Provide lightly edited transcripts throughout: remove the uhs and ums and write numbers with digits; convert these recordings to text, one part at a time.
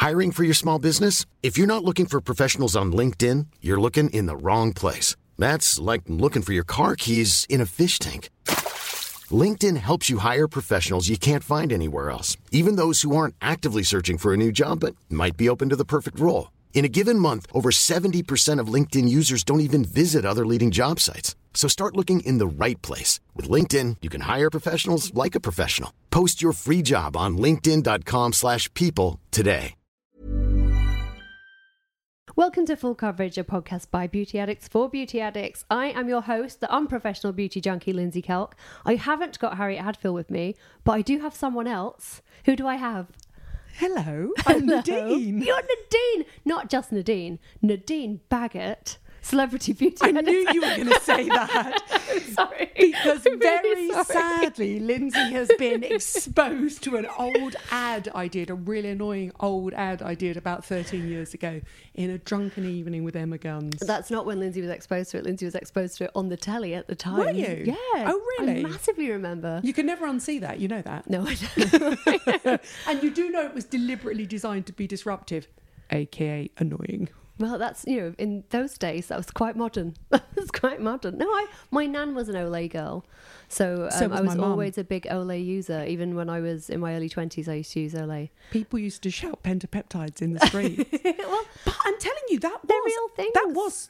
Hiring for your small business? If you're not looking for professionals on LinkedIn, you're looking in the wrong place. That's like looking for your car keys in a fish tank. LinkedIn helps you hire professionals you can't find anywhere else, even those who aren't actively searching for a new job but might be open to the perfect role. In a given month, over 70% of LinkedIn users don't even visit other leading job sites. So start looking in the right place. With LinkedIn, you can hire professionals like a professional. Post your free job on linkedin.com/people today. Welcome to Full Coverage, a podcast by beauty addicts for beauty addicts. I am your host, the unprofessional beauty junkie, Lindsay Kelk. I haven't got Harriet Hadfield with me, but I do have someone else. Who do I have? Hello, I'm Nadine. You're Nadine, not just Nadine. Nadine Baggett, celebrity beauty I editor. knew you were going to say that. Sorry. Because I'm very really sorry. sadly, Lindsay has been exposed to an old ad I did, a really annoying old ad I did about 13 years ago in a drunken evening with Emma Guns. That's not when Lindsay was exposed to it. Lindsay was exposed to it on the telly at the time. Were you? Yeah. Oh, really? I massively remember. You can never unsee that, you know that. No, I don't. And you do know it was deliberately designed to be disruptive, aka annoying. Well, that's, you know, in those days, that was quite modern. That was quite modern. No, my nan was an Olay girl. So, So was I was my mum. always a big Olay user. Even when I was in my early 20s, I used to use Olay. People used to shout pentapeptides in the street. Well, But I'm telling you, that they're was real things. That was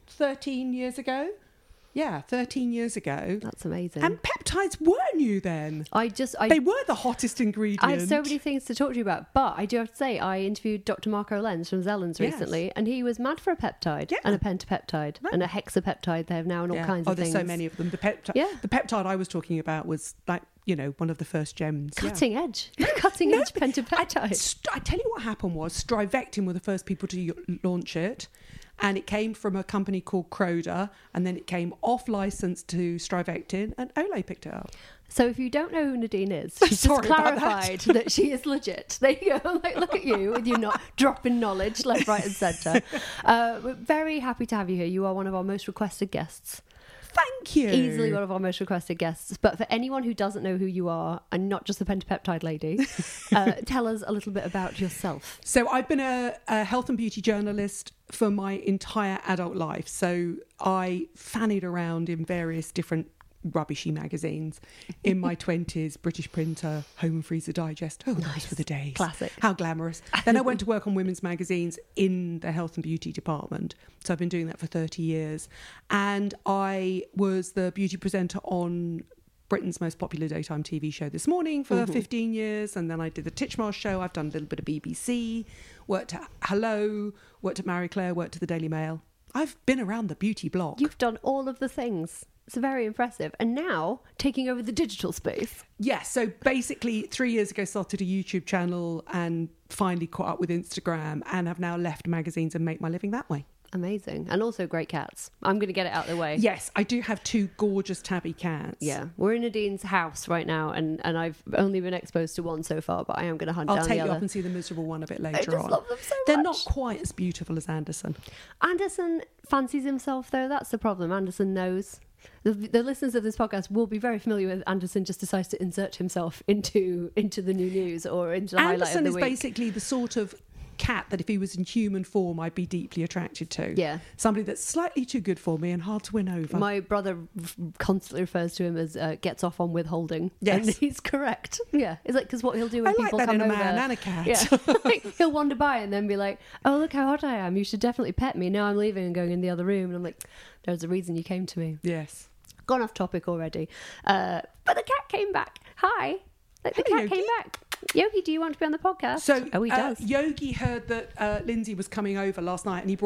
13 years ago. Yeah, 13 years ago. that's amazing. And peptides were new then. They were the hottest ingredient. I have so many things to talk to you about, but I do have to say, I interviewed Dr. Marco Lenz from Zellens recently, Yes. and he was mad for a peptide Yeah. and a pentapeptide and a hexapeptide. They have now and all kinds of there's things. so many of them. The peptide I was talking about was like, you know, one of the first gems. Yeah. Cutting edge. Cutting edge pentapeptide. I tell you what happened was Strivectin were the first people to launch it, and it came from a company called Croda, and then it came off license to Strivectin, and Olay picked it up. So if you don't know who Nadine is, she's just Sorry about clarified that. She is legit. There you go. Like, look at you with you not dropping knowledge left, right and centre. We're very happy to have you here. You are one of our most requested guests. Thank you. Easily one of our most requested guests. But for anyone who doesn't know who you are, and not just the pentapeptide lady, tell us a little bit about yourself. So I've been a health and beauty journalist for my entire adult life. So I fannied around in various different rubbishy magazines in my 20s. British Printer, Home and Freezer Digest. Oh, those were the days. Classic. How glamorous. Then I went to work on women's magazines in the health and beauty department. So I've been doing that for 30 years. And I was the beauty presenter on Britain's most popular daytime TV show This Morning for 15 years. And then I did the Titchmarsh show. I've done a little bit of BBC, worked at Hello, worked at Marie Claire, worked at the Daily Mail. I've been around the beauty block. You've done all of the things. It's very impressive. And now, taking over the digital space. Yes, so basically 3 years ago started a YouTube channel and finally caught up with Instagram and have now left magazines and make my living that way. Amazing. And also great cats. I'm going to get it out of the way. Yes, I do have two gorgeous tabby cats. Yeah, we're in Nadine's house right now, and I've only been exposed to one so far, but I am going to hunt I'll down take the you other. up and see the miserable one a bit later I just on. love them so They're much. not quite as beautiful as Anderson. Anderson fancies himself, though. That's the problem. Anderson knows. The listeners of this podcast will be very familiar with Anderson just decides to insert himself into the new news or into the highlight Anderson of the is week. basically the sort of cat that if he was in human form I'd be deeply attracted to. Yeah. Somebody that's slightly too good for me and hard to win over. My brother constantly refers to him as gets off on withholding. Yes. And he's correct. Yeah. It's like, because what he'll do when I like people that come in a over. man and a cat. Yeah. Like, he'll wander by and then be like, oh, look how hot I am. You should definitely pet me. Now I'm leaving and going in the other room. And I'm like, there's a reason you came to me. Yes. Gone off topic already. But the cat came back. Hi. Like, the Hello, cat came Yogi. back. Yogi, do you want to be on the podcast? So he does. Yogi heard that Lindsay was coming over last night, and he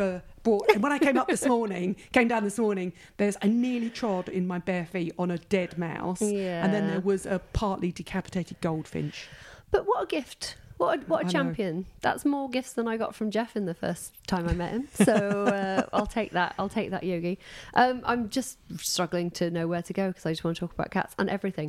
and when I came down this morning, I nearly trod in my bare feet on a dead mouse, Yeah. and then there was a partly decapitated goldfinch. But what a gift. What I a know. champion. That's more gifts than I got from Jeff in the first time I met him. So I'll take that. I'll take that, Yogi. I'm just struggling to know where to go because I just want to talk about cats and everything.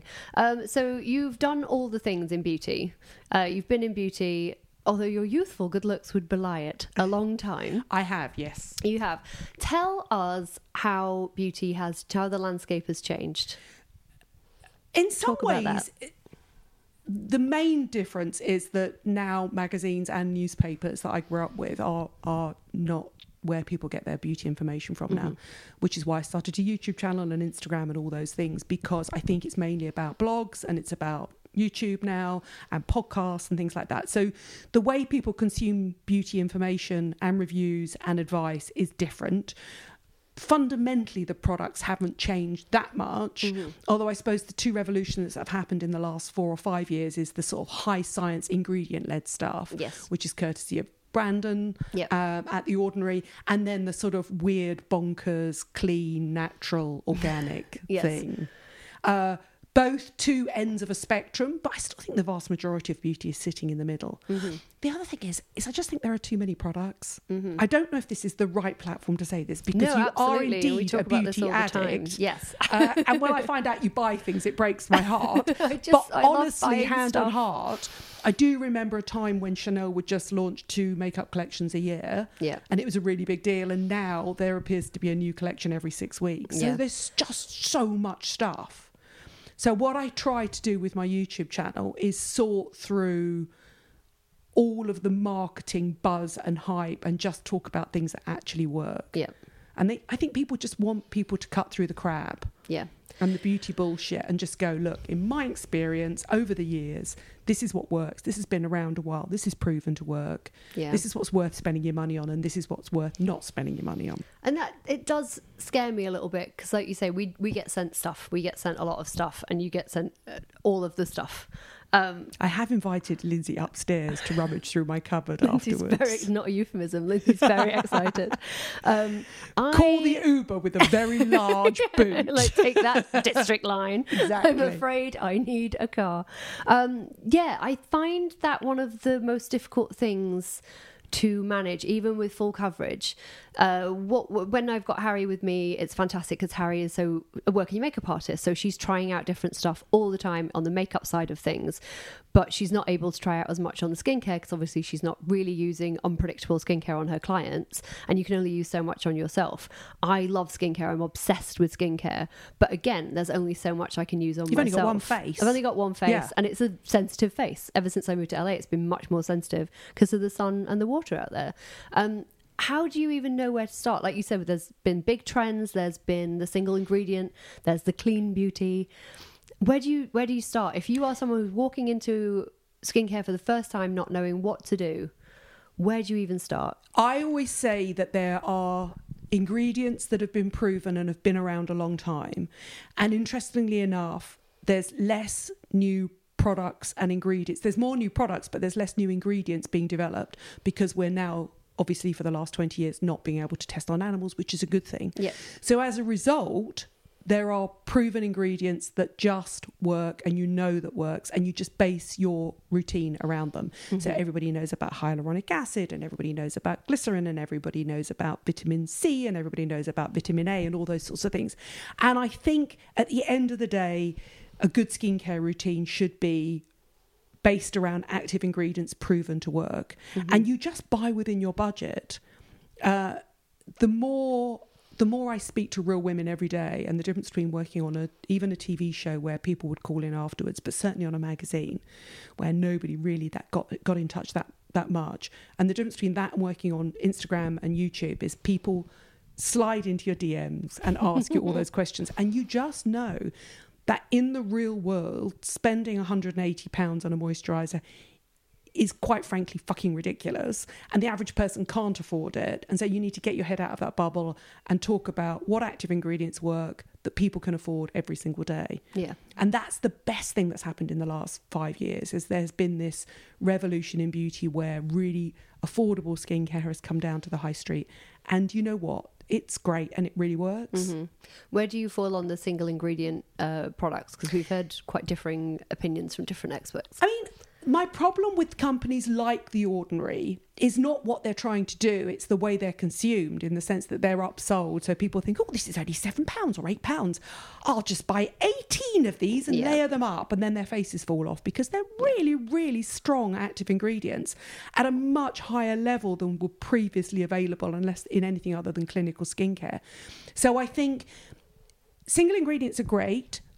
So you've done all the things in beauty. You've been in beauty, although your youthful good looks would belie it, a long time. I have, yes. You have. Tell us how how the landscape has changed. In some Talk about ways, the main difference is that now magazines and newspapers that I grew up with are not where people get their beauty information from now, which is why I started a YouTube channel and Instagram and all those things, because I think it's mainly about blogs and it's about YouTube now and podcasts and things like that. So the way people consume beauty information and reviews and advice is different. Fundamentally, the products haven't changed that much, although I suppose the two revolutions that have happened in the last 4 or 5 years is the sort of high science ingredient led stuff, which is courtesy of Brandon at The Ordinary, and then the sort of weird, bonkers, clean, natural, organic thing. Both two ends of a spectrum, but I still think the vast majority of beauty is sitting in the middle. The other thing is I just think there are too many products. I don't know if this is the right platform to say this, because you are indeed a beauty addict. Yes. And when I find out you buy things, it breaks my heart. But honestly, hand on heart, I do remember a time when Chanel would just launch 2 makeup collections a year. And it was a really big deal. And now there appears to be a new collection every 6 weeks. So there's just so much stuff. So what I try to do with my YouTube channel is sort through all of the marketing buzz and hype and just talk about things that actually work. And I think people just want people to cut through the crap and the beauty bullshit and just go, look, in my experience over the years, this is what works. This has been around a while. This is proven to work. This is what's worth spending your money on, and this is what's worth not spending your money on. And that, it does scare me a little bit, because like you say, we get sent stuff. We get sent a lot of stuff, and you get sent all of the stuff. I have invited Lindsay upstairs to rummage through my cupboard afterwards. Not a euphemism. Lindsay's very excited. Call the Uber with a very large boot. Like, take that district line. Exactly. I'm afraid I need a car. I find that one of the most difficult things to manage, even with full coverage. When I've got Harry with me, it's fantastic because Harry is a working makeup artist, so she's trying out different stuff all the time on the makeup side of things, but she's not able to try out as much on the skincare, because obviously she's not really using unpredictable skincare on her clients, and you can only use so much on yourself. I love skincare. I'm obsessed with skincare, but again, there's only so much I can use on myself. You've only got one face. I've only got one face, and it's a sensitive face. Ever since I moved to LA, it's been much more sensitive because of the sun and the water out there. How do you even know where to start? Like you said, there's been big trends, there's been the single ingredient, there's the clean beauty. Where do you start? If you are someone who's walking into skincare for the first time, not knowing what to do, where do you even start? I always say that there are ingredients that have been proven and have been around a long time. And interestingly enough, there's less new products and ingredients. There's more new products, but there's less new ingredients being developed, because we're now, obviously for the last 20 years, not being able to test on animals, which is a good thing. So as a result, there are proven ingredients that just work, and you know that works, and you just base your routine around them. So everybody knows about hyaluronic acid, and everybody knows about glycerin, and everybody knows about vitamin C, and everybody knows about vitamin A, and all those sorts of things. And I think at the end of the day, a good skincare routine should be based around active ingredients proven to work. And you just buy within your budget. The more I speak to real women every day, and the difference between working on even a TV show where people would call in afterwards, but certainly on a magazine where nobody really got in touch that much, and the difference between that and working on Instagram and YouTube is people slide into your DMs and ask you all those questions, and you just know that in the real world, spending £180 on a moisturiser is quite frankly fucking ridiculous, and the average person can't afford it. And so you need to get your head out of that bubble and talk about what active ingredients work that people can afford every single day. And that's the best thing that's happened in the last 5 years, is there's been this revolution in beauty where really affordable skincare has come down to the high street. And you know what? It's great and it really works. Where do you fall on the single ingredient products? Because we've heard quite differing opinions from different experts. I mean, my problem with companies like The Ordinary is not what they're trying to do, it's the way they're consumed, in the sense that they're upsold. So people think, oh, this is only £7 or £8. I'll just buy 18 of these and layer them up, and then their faces fall off, because they're really, really strong active ingredients at a much higher level than were previously available, unless in anything other than clinical skincare. So I think single ingredients are great.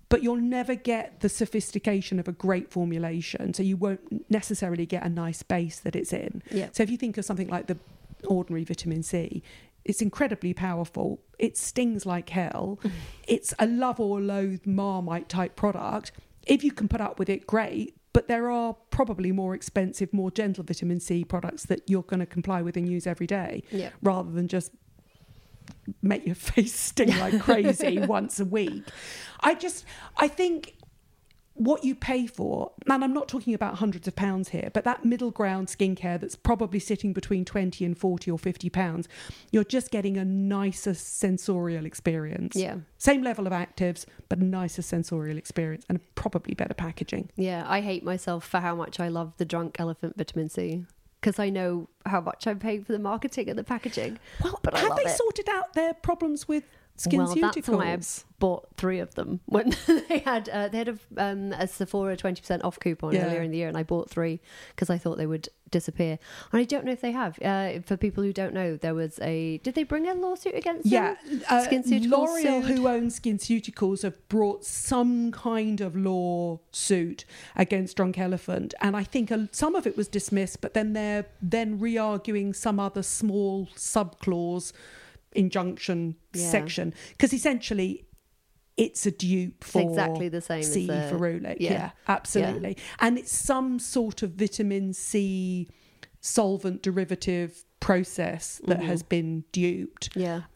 but you'll never get the sophistication of a great formulation. So you won't necessarily get a nice base that it's in. Yeah. So if you think of something like the ordinary vitamin C, it's incredibly powerful. It stings like hell. It's a love or loathe Marmite type product. If you can put up with it, great. But there are probably more expensive, more gentle vitamin C products that you're going to comply with and use every day, rather than just make your face sting like crazy once a week. I think what you pay for, and I'm not talking about hundreds of pounds here, but that middle ground skincare that's probably sitting between 20 and 40 or 50 pounds, you're just getting a nicer sensorial experience. Yeah. Same level of actives, but a nicer sensorial experience and probably better packaging. Yeah, I hate myself for how much I love the Drunk Elephant vitamin C, because I know how much I'm paying for the marketing and the packaging. Well, but have they sorted out their problems with SkinCeuticals? That's why I bought 3 of them when they had a Sephora 20% off coupon earlier in the year, and I bought 3 because I thought they would disappear. And I don't know if they have. For people who don't know, did they bring a lawsuit against them? SkinCeuticals L'Oreal, who owns SkinCeuticals, have brought some kind of lawsuit against Drunk Elephant, and I think some of it was dismissed, but then they're re-arguing some other small subclause injunction section, because essentially it's a dupe for exactly the same C as ferulic. Yeah, absolutely. And it's some sort of vitamin C solvent derivative process that has been duped.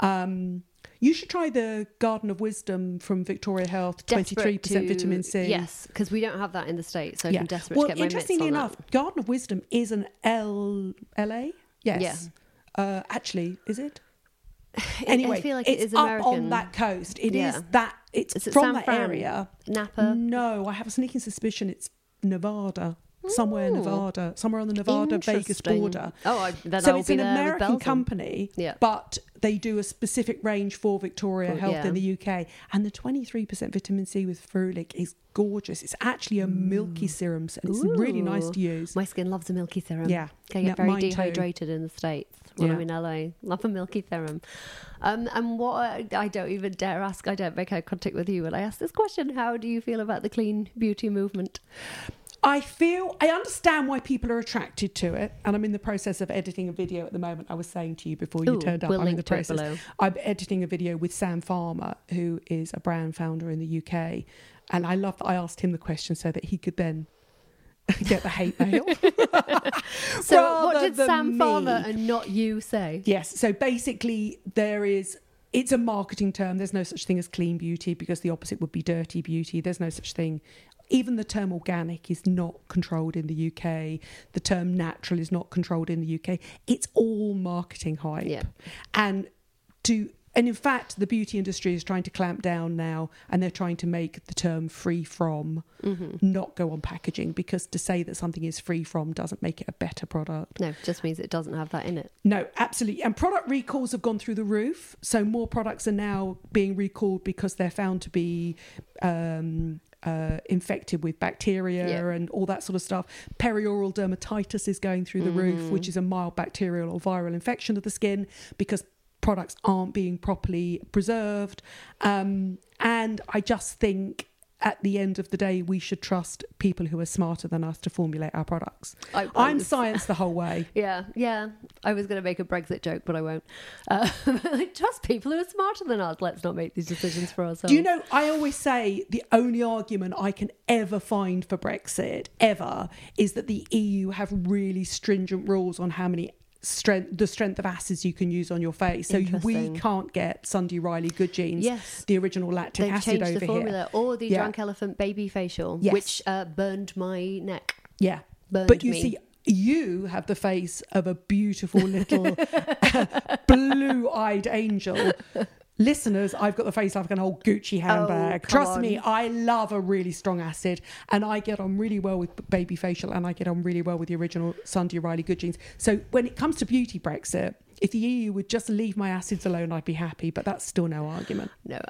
You should try the Garden of Wisdom from Victoria Health, 23% vitamin C. Yes, because we don't have that in the States, so I'm desperate to get my mitts on that. Interestingly enough, Garden of Wisdom is an LA? Yes. Yeah. Actually, is it? Anyway, I feel like it's it is American. up on that coast. Is that it's from that area. Napa? No, I have a sneaking suspicion it's Nevada. Somewhere on the Nevada-Vegas border. So it's an American company, but they do a specific range for Victoria Health in the UK. And the 23% vitamin C with ferulic is gorgeous. It's actually a milky serum, and it's really nice to use. My skin loves a milky serum. Yeah. I get very dehydrated in the States when I'm in LA. Love a milky serum. And what I don't even dare ask, I don't make eye contact with you when I ask this question. How do you feel about the clean beauty movement? I understand why people are attracted to it, and I'm in the process of editing a video at the moment. I was saying to you before you turned up, I'm in the process. I'm editing a video with Sam Farmer, who is a brand founder in the UK, and I love that I asked him the question so that he could then get the hate mail. So what did Sam Farmer and not you say? Yes, so basically it's a marketing term. There's no such thing as clean beauty, because the opposite would be dirty beauty. There's no such thing. Even the term organic is not controlled in the UK. The term natural is not controlled in the UK. It's all marketing hype. Yeah. And in fact, the beauty industry is trying to clamp down now, and they're trying to make the term free from not go on packaging, because to say that something is free from doesn't make it a better product. No, it just means it doesn't have that in it. No, absolutely. And product recalls have gone through the roof. So more products are now being recalled because they're found to be infected with bacteria and all that sort of stuff. Perioral dermatitis is going through the roof, which is a mild bacterial or viral infection of the skin because products aren't being properly preserved. And I just think at the end of the day, we should trust people who are smarter than us to formulate our products. I'm science the whole way. Yeah. I was going to make a Brexit joke, but I won't. Trust people who are smarter than us. Let's not make these decisions for ourselves. Do you know, I always say the only argument I can ever find for Brexit, ever, is that the EU have really stringent rules on how many the strength of acids you can use on your face. So we can't get Sunday Riley Good Genes, the original lactic acid over here. They've changed the formula. Or the Drunk Elephant baby facial, which burned my neck. Yeah. But you see, you have the face of a beautiful little blue-eyed angel. Listeners, I've got the face like an old Gucci handbag. Trust me, I love a really strong acid, and I get on really well with baby facial, and I get on really well with the original Sunday Riley Good Genes. So when it comes to beauty Brexit, if the EU would just leave my acids alone, I'd be happy. But that's still no argument. No,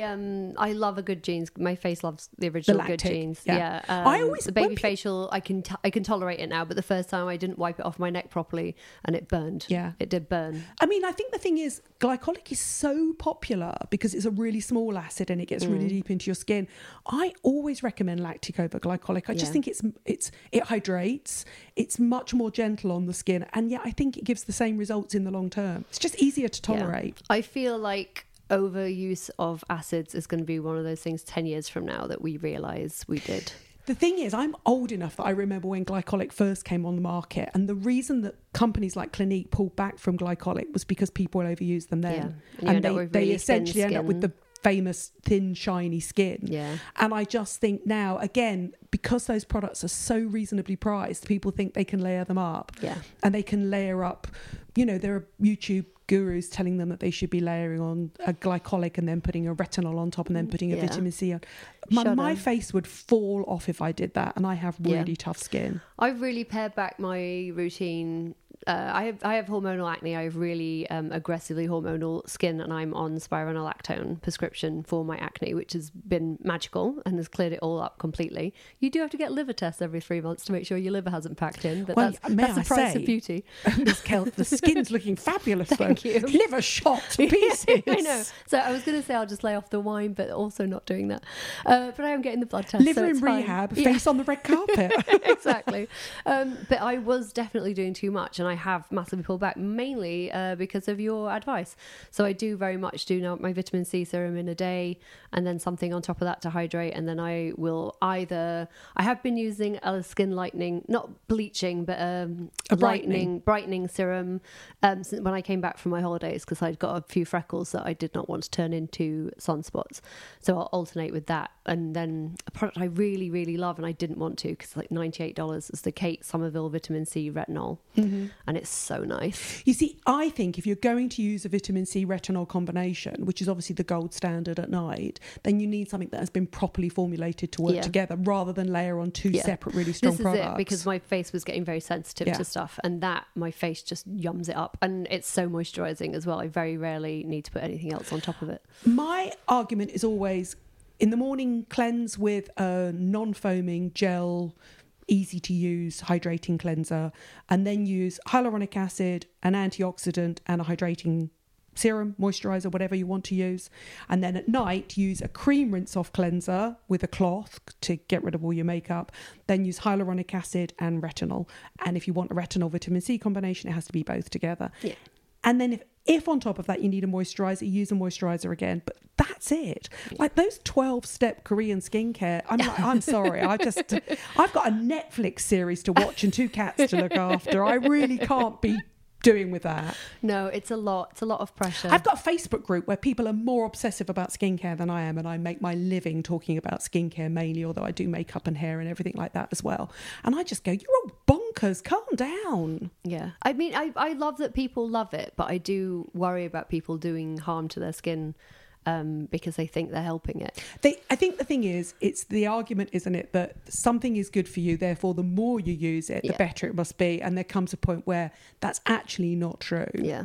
I love a Good Genes. My face loves the original Good Genes. Yeah. I always the baby facial. I can tolerate it now, but the first time I didn't wipe it off my neck properly, and it burned. Yeah, it did burn. I mean, I think the thing is, glycolic is so popular because it's a really small acid and it gets really deep into your skin. I always recommend lactic over glycolic. I just think it hydrates. It's much more gentle on the skin, and yet I think it gives the same results in the long term. It's just easier to tolerate. Yeah. I feel like overuse of acids is going to be one of those things 10 years from now that we realise we did. The thing is, I'm old enough that I remember when glycolic first came on the market, and the reason that companies like Clinique pulled back from glycolic was because people overused them then. Yeah. And they essentially end up with the famous thin, shiny skin. Yeah. And I just think now, again, because those products are so reasonably priced, people think they can layer them up. Yeah. And they can layer up, there are YouTube gurus telling them that they should be layering on a glycolic and then putting a retinol on top and then putting a vitamin C on. My face would fall off if I did that, and I have really tough skin. I've really pared back my routine. I have hormonal acne. I have really aggressively hormonal skin, and I'm on spironolactone prescription for my acne, which has been magical and has cleared it all up completely. You do have to get liver tests every 3 months to make sure your liver hasn't packed in, but that's the price of beauty. Ms. Kelp, the skin's looking fabulous. Thank you. Liver shot to pieces. I know. So I was going to say I'll just lay off the wine, but also not doing that. But I am getting the blood test. Liver in rehab, face on the red carpet. Exactly. But I was definitely doing too much, and I have massively pulled back, mainly because of your advice. So I do very much do now my vitamin C serum in a day, and then something on top of that to hydrate, and then I will I have been using a skin lightening, not bleaching, but a brightening serum since when I came back from my holidays, because I'd got a few freckles that I did not want to turn into sunspots. So I'll alternate with that. And then a product I really, really love, and I didn't want to because it's like $98, is the Kate Somerville Vitamin C Retinol. And it's so nice. You see, I think if you're going to use a vitamin C retinol combination, which is obviously the gold standard at night, then you need something that has been properly formulated to work together, rather than layer on two separate really strong products. This is it, because my face was getting very sensitive to stuff, and that my face just yums it up, and it's so moisturising as well. I very rarely need to put anything else on top of it. My argument is always, in the morning, cleanse with a non-foaming gel, easy to use hydrating cleanser, and then use hyaluronic acid, an antioxidant, and a hydrating serum, moisturizer, whatever you want to use. And then at night, use a cream rinse off cleanser with a cloth to get rid of all your makeup. Then use hyaluronic acid and retinol. And if you want a retinol vitamin C combination, it has to be both together. Yeah. And then if on top of that you need a moisturizer, use a moisturizer again. But that's it. Like those 12-step Korean skincare. I'm sorry. I've got a Netflix series to watch and 2 cats to look after. I really can't be doing with that. No, it's a lot of pressure. I've got a Facebook group where people are more obsessive about skincare than I am, and I make my living talking about skincare mainly, although I do makeup and hair and everything like that as well. And I just go, you're all bonkers, calm down. Yeah. I mean, I love that people love it, but I do worry about people doing harm to their skin because they think they're helping it. I think the thing is, it's the argument, isn't it, that something is good for you, therefore the more you use it, the better it must be. And there comes a point where that's actually not true. Yeah.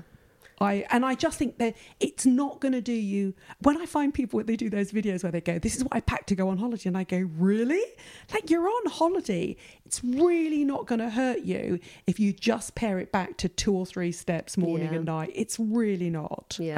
I just think that it's not going to do you. When I find people, they do those videos where they go, this is what I packed to go on holiday, and I go, really? Like, you're on holiday. It's really not going to hurt you if you just pare it back to 2 or 3 steps morning and night. It's really not. Yeah.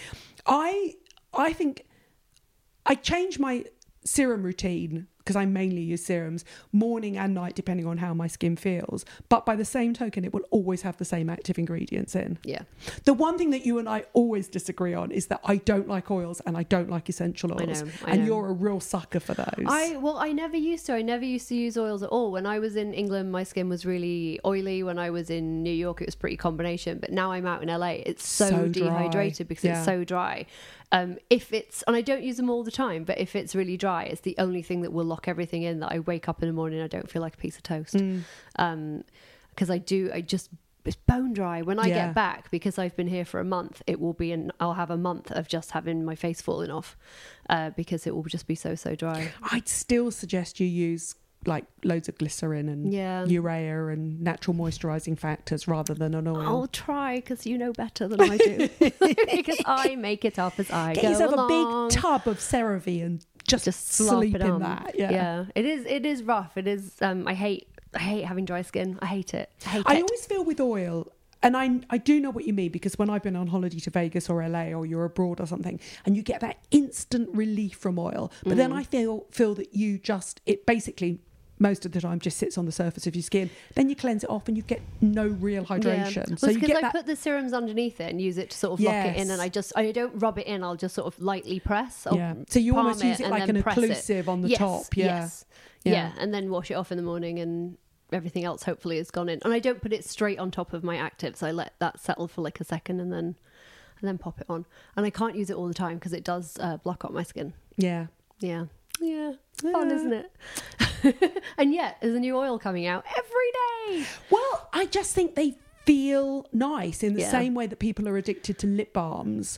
I think I change my serum routine, because I mainly use serums, morning and night, depending on how my skin feels. But by the same token, it will always have the same active ingredients in. Yeah. The one thing that you and I always disagree on is that I don't like oils and I don't like essential oils. I know. You're a real sucker for those. I never used to. I never used to use oils at all. When I was in England, my skin was really oily. When I was in New York, it was pretty combination. But now I'm out in LA, it's so dehydrated because it's so dry. If it's, and I don't use them all the time, but if it's really dry, it's the only thing that will lock everything in, that I wake up in the morning and I don't feel like a piece of toast. Because it's bone dry. When I get back, because I've been here for a month, I'll have a month of just having my face falling off because it will just be so dry. I'd still suggest you use like loads of glycerin and urea and natural moisturising factors rather than an oil. I'll try because you know better than I do. Because I make it up as I Get go yourself along. a big tub of CeraVe and just slop sleep it in on. that. Yeah. It is rough. It is. I hate having dry skin. I hate it. I always feel with oil, and I do know what you mean, because when I've been on holiday to Vegas or LA or you're abroad or something, and you get that instant relief from oil, but then I feel that it basically most of the time just sits on the surface of your skin. Then you cleanse it off and you get no real hydration. Yeah. So well, you because get I that. put the serums underneath it and use it to sort of lock it in, and I don't rub it in. I'll just sort of lightly press. Yeah. So you palm almost use it and like then an press occlusive on the Yes, top. Yeah. Yes. Yeah. Yeah, and then wash it off in the morning, and everything else hopefully has gone in. And I don't put it straight on top of my actives. I let that settle for like a second and then pop it on. And I can't use it all the time because it does block out my skin. Yeah. Yeah. It's fun, isn't it? And yet, there's a new oil coming out every day. Well, I just think they feel nice in the Yeah. same way that people are addicted to lip balms.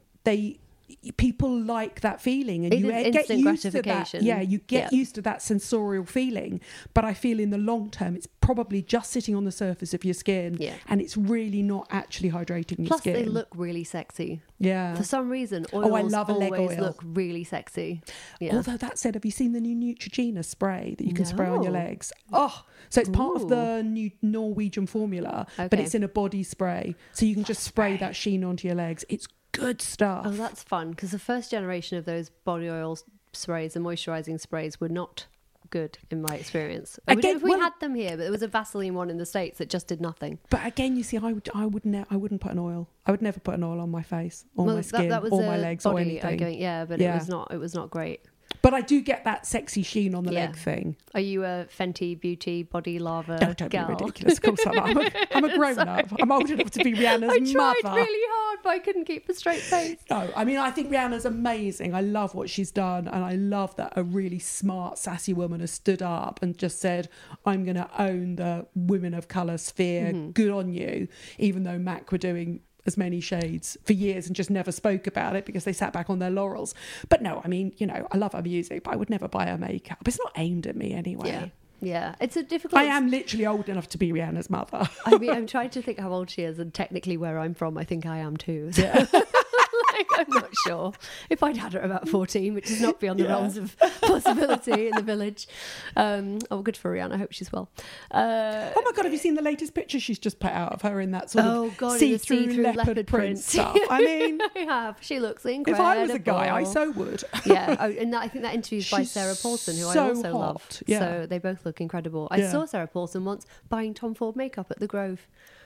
People like that feeling, and It you is get instant used to that. gratification. Yeah, you get Yeah. used to that sensorial feeling. But I feel in the long term, it's probably just sitting on the surface of your skin, Yeah. and it's really not actually hydrating your Plus, skin. they look really sexy. Yeah. For some reason, I oils love a leg always oil. look really sexy. Yeah. Although that said, have you seen the new Neutrogena spray that you can spray on your No. legs? Oh, so it's part of Ooh. the new Norwegian formula, but Okay. it's in a body spray. So you can just spray that sheen onto your legs. It's good stuff. Oh, that's fun, because the first generation of those body oil sprays and moisturising sprays were not good in my experience. I don't know if we had them here, but there was a Vaseline one in the States that just did nothing. But again, you see, I wouldn't put an oil. I would never put an oil on my face or my skin that was or a my legs or body anything. but Yeah. it was not great. But I do get that sexy sheen on the Yeah. leg thing. Are you a Fenty Beauty body lava Don't gal? be ridiculous. Of course I'm I'm a grown up. I'm old enough to be Rihanna's I tried mother. really hard, but I couldn't keep a straight face. No, I mean, I think Rihanna's amazing. I love what she's done. And I love that a really smart, sassy woman has stood up and just said, I'm going to own the women of colour sphere. Good on you. Even though MAC were doing as many shades for years and just never spoke about it because they sat back on their laurels. But no, I mean, I love her music, but I would never buy her makeup. It's not aimed at me anyway. Yeah. It's a difficult... I am literally old enough to be Rihanna's mother. I mean, I'm trying to think how old she is, and technically where I'm from, I think I am too. So. Yeah. I'm not sure. If I'd had her about 14, which is not beyond the realms of possibility in the village. Good for Rihanna. I hope she's well. Oh my God, have you seen the latest picture she's just put out of her in that sort of in the see-through leopard print stuff? I mean, I have. She looks incredible. if I was a guy, I so would. Yeah, and I think that interview's by She's Sarah Paulson, who I so also hot. love. Yeah. So they both look incredible. I Yeah. saw Sarah Paulson once buying Tom Ford makeup at the Grove.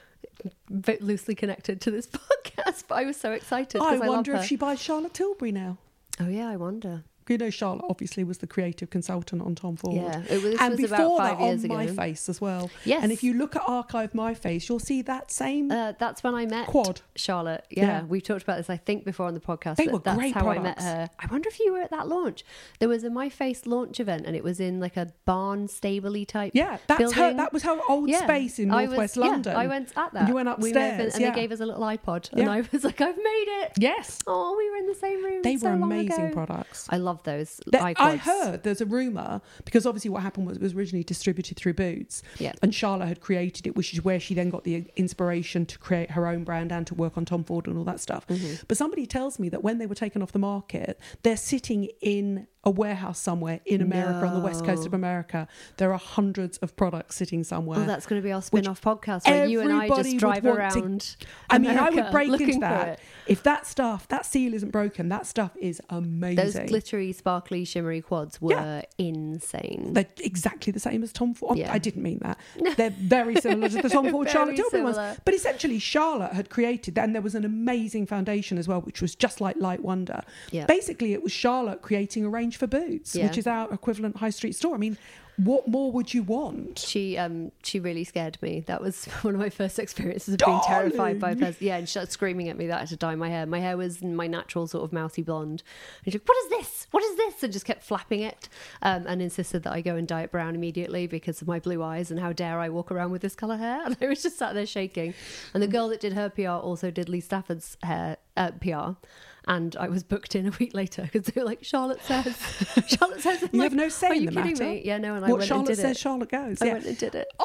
Bit loosely connected to this podcast, but I was so excited. I 'cause I wonder love if her. she buys Charlotte Tilbury now. Oh yeah, I wonder. Charlotte obviously was the creative consultant on Tom Ford. Yeah, this and was before about that 5 years on ago. My Face as well. Yes. And if you look at Archive My Face, you'll see that same That's when I met quad. Charlotte. Yeah. Yeah, we've talked about this, I think, before on the podcast. They but were that's great how I met products. her. I wonder if you were at that launch. There was a My Face launch event, and it was in like a barn stable-y type. Yeah, that's building. her. That was her old Yeah. space in I Northwest was, London. Yeah, I went at that. You went We may have upstairs, and yeah. they gave us a little iPod, Yeah. and I was like, "I've made it!" Yes, Oh, we were in the same room. they so were long amazing ago. products. I love those I iPods. heard there's a rumour, because obviously what happened was it was originally distributed through Boots, Yeah. and Charlotte had created it, which is where she then got the inspiration to create her own brand and to work on Tom Ford and all that stuff. But somebody tells me that when they were taken off the market, they're sitting in a warehouse somewhere in America, on the west coast of America. There are hundreds of products sitting somewhere. Oh, that's going to be our spin-off podcast where you and I everybody just drive would want to- around. I mean, I America would break looking into for that. it. If that seal isn't broken, that stuff is amazing. Those glittery, sparkly, shimmery quads were Yeah. insane. They're exactly the same as Tom Ford. Yeah. I didn't mean that. They're very similar to the Tom Ford Charlotte Very Tilbury ones. similar. But essentially, Charlotte had created, and there was an amazing foundation as well, which was just like Light Wonder. Yeah. Basically, it was Charlotte creating a range for Boots, Yeah. which is our equivalent high street store. I mean, what more would you want? She really scared me. That was one of my first experiences of being terrified by a Darling. person. Yeah, and she started screaming at me that I had to dye my hair. My hair was my natural sort of mousy blonde. And she's like, "What is this? What is this?" And just kept flapping it, and insisted that I go and dye it brown immediately because of my blue eyes, and how dare I walk around with this colour hair. And I was just sat there shaking. And the girl that did her PR also did Lee Stafford's hair PR. and I was booked in a week later because they were like, Charlotte says. I'm You like, have no say are in you the kidding matter. me? Yeah, no, and I What went Charlotte and did says, it. Charlotte goes. I Yeah. went and did it.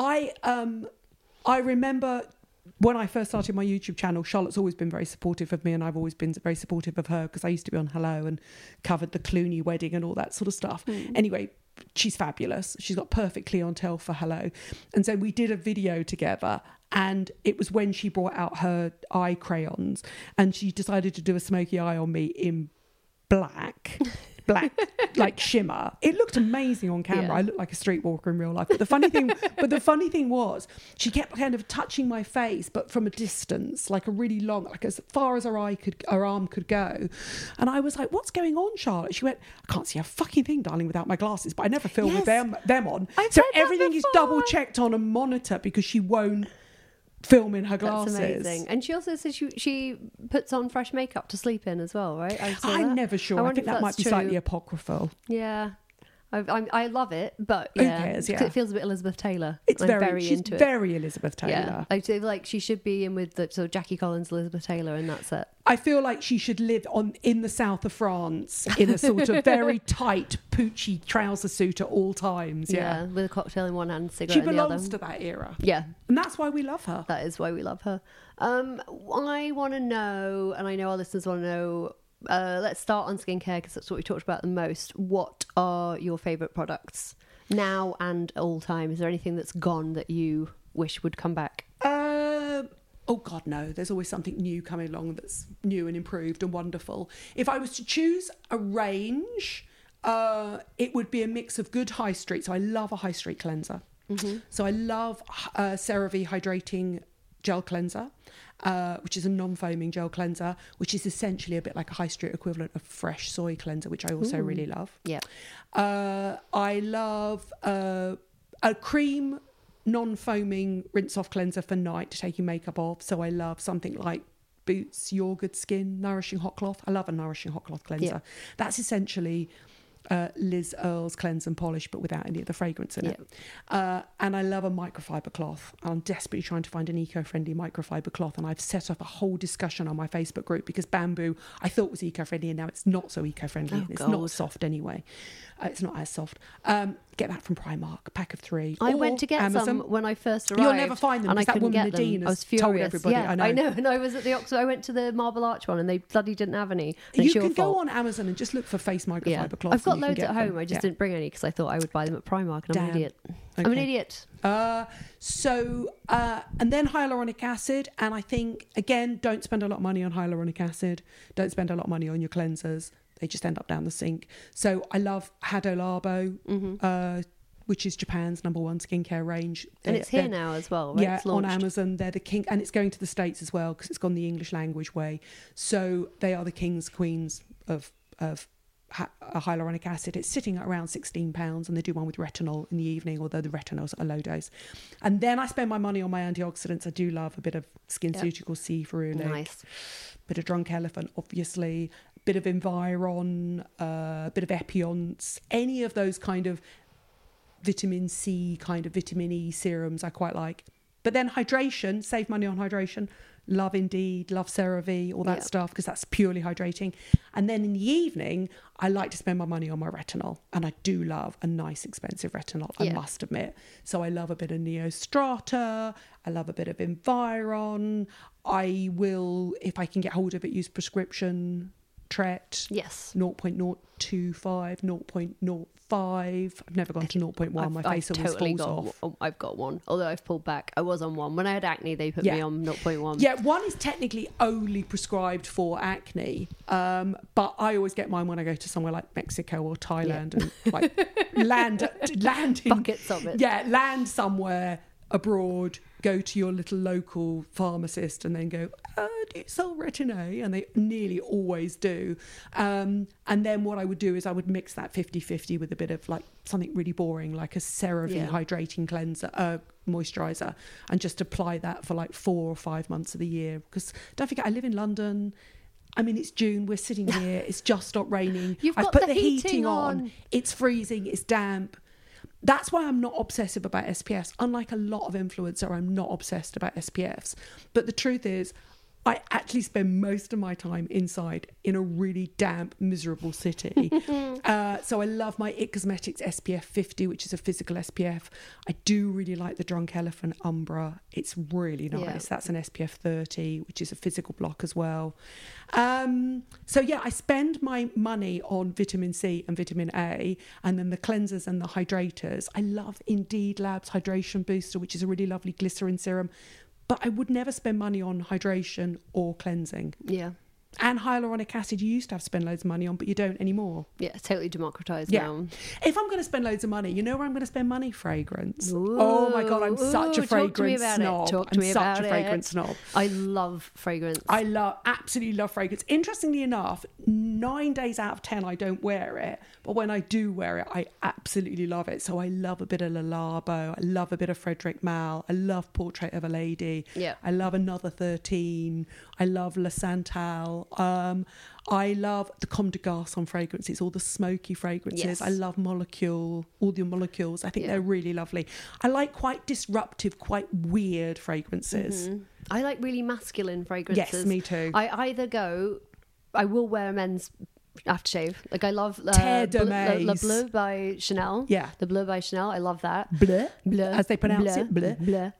I remember when I first started my YouTube channel, Charlotte's always been very supportive of me, and I've always been very supportive of her because I used to be on Hello and covered the Clooney wedding and all that sort of stuff. Anyway, she's fabulous. She's got perfect clientele for Hello. And so we did a video together, and it was when she brought out her eye crayons, and she decided to do a smoky eye on me in black like shimmer. It looked amazing on camera. Yeah. I looked like a streetwalker in real life. But the funny thing was, she kept kind of touching my face, but from a distance, like a really long, like as far as her arm could go. And I was like, "What's going on, Charlotte?" She went, "I can't see a fucking thing, darling, without my glasses." But I never film with them on. I've So heard that everything is before. double checked on a monitor because she won't film in her glasses. That's amazing. And she also says she puts on fresh makeup to sleep in as well, right? I'm never sure. I wonder think if that might that's be true. slightly apocryphal. Yeah. I love it, but yeah, cares, yeah. 'cause it feels a bit Elizabeth Taylor. It's I'm very she's into it. very Elizabeth Taylor. Yeah, I feel like she should be in with the sort of Jackie Collins, Elizabeth Taylor, and that's it. I feel like she should live in the south of France in a sort of very tight poochy trouser suit at all times. Yeah, With a cocktail in one hand, and a cigarette she in the belongs other. to that era. Yeah, And that's why we love her. that is why we love her. I want to know, and I know our listeners want to know. Let's start on skincare because that's what we talked about the most. What are your favourite products now and all time? Is there anything that's gone that you wish would come back? Oh God, no. There's always something new coming along that's new and improved and wonderful. If I was to choose a range, it would be a mix of good high street. So I love a high street cleanser. So I love CeraVe Hydrating Gel Cleanser, which is a non-foaming gel cleanser, which is essentially a bit like a high street equivalent of Fresh Soy Cleanser, which I also really love. Yeah. I love a cream non-foaming rinse-off cleanser for night, taking makeup off. So I love something like Boots Your Good Skin Nourishing Hot Cloth. I love a Nourishing Hot Cloth cleanser. Yeah. That's essentially Liz Earle's Cleanse and Polish, but without any of the fragrance in it. And I love a microfiber cloth. I'm desperately trying to find an eco-friendly microfiber cloth, and I've set up a whole discussion on my Facebook group because bamboo I thought was eco-friendly, and now it's not so eco-friendly. Oh, and it's God. not soft anyway. It's not as soft. Get that from Primark, a pack of 3. I Or went to get Amazon. some when I first arrived. You'll never find them and I because that couldn't woman get them. Nadine I was has furious. told everybody. Yeah, I know. And I was at the Oxford. I went to the Marble Arch one, and they bloody didn't have any. And You it's your can go fault. on Amazon and just look for face microfiber Yeah, cloths. I've got and you can loads get at home. them. I just Yeah. didn't bring any because I thought I would buy them at Primark, and I'm an Damn. idiot. I'm an Okay. idiot. And then hyaluronic acid. And I think, again, don't spend a lot of money on hyaluronic acid. Don't spend a lot of money on your cleansers. They just end up down the sink. So I love Hado Labo, which is Japan's #1 skincare range. And it's here now as well, right? Yeah, It's on launched. Amazon. They're the king, and it's going to the States as well because it's gone the English language way. So they are the kings, queens of hyaluronic acid. It's sitting at around £16, and they do one with retinol in the evening, although the retinol's a low dose. And then I spend my money on my antioxidants. I do love a bit of SkinCeuticals C ferulic, Nice. bit of Drunk Elephant, obviously, bit of Environ, bit of Epionce, any of those kind of vitamin C, kind of vitamin E serums I quite like. But then hydration, save money on hydration. Love Indeed, love CeraVe, all that stuff, because that's purely hydrating. And then in the evening, I like to spend my money on my retinol. And I do love a nice, expensive retinol, I must admit. So I love a bit of Neostrata. I love a bit of Environ. I will, if I can get hold of it, use prescription Tret. Yes. 0.025, 0.05. I've never gone to 0.1. My face always falls off. I've got one, although I've pulled back. I was on 1 when I had acne. They put me on 0.1. Yeah, 1 is technically only prescribed for acne, but I always get mine when I go to somewhere like Mexico or Thailand and like land in Buckets of it. Yeah, land somewhere abroad. Go to your little local pharmacist and then go, do you sell Retin-A? And they nearly always do. And then what I would do is I would mix that 50-50 with a bit of like something really boring, like a CeraVe hydrating cleanser, moisturiser, and just apply that for like 4 or 5 months of the year. Because don't forget, I live in London. I mean, it's June. We're sitting here. It's just stopped raining. I've got put the heating on. It's freezing. It's damp. That's why I'm not obsessive about SPFs. Unlike a lot of influencers, I'm not obsessed about SPFs. But the truth is, I actually spend most of my time inside in a really damp, miserable city. So I love my IT Cosmetics SPF 50, which is a physical SPF. I do really like the Drunk Elephant Umbra. It's really nice. Yeah. That's an SPF 30, which is a physical block as well. So yeah, I spend my money on vitamin C and vitamin A, and then the cleansers and the hydrators. I love Indeed Labs Hydration Booster, which is a really lovely glycerin serum. But I would never spend money on hydration or cleansing. Yeah. And hyaluronic acid, you used to have to spend loads of money on, but you don't anymore. Yeah, it's totally democratized Yeah. now. If I'm going to spend loads of money, you know where I'm going to spend money? Fragrance. Ooh, Oh my God, I'm such a ooh, talk to me fragrance about snob. it. Talk to I'm me such about a fragrance it. snob. I love fragrance. I absolutely love fragrance. Interestingly enough, 9 days out of 10, I don't wear it. But when I do wear it, I absolutely love it. So I love a bit of Le Labo. I love a bit of Frederic Malle. I love Portrait of a Lady. Yeah. I love Another 13. I love Le Santal. I love the Comme des Garçons fragrances, all the smoky fragrances. Yes. I love Molecule, all the molecules. I think they're really lovely. I like quite disruptive, quite weird fragrances. I like really masculine fragrances. Yes, me too. I will wear a men's aftershave. Like I love Terre de Le Maze. Bleu by Chanel. Yeah. The Bleu by Chanel. I love that. Bleu, Bleu, as they pronounce it, bleu. Bleu.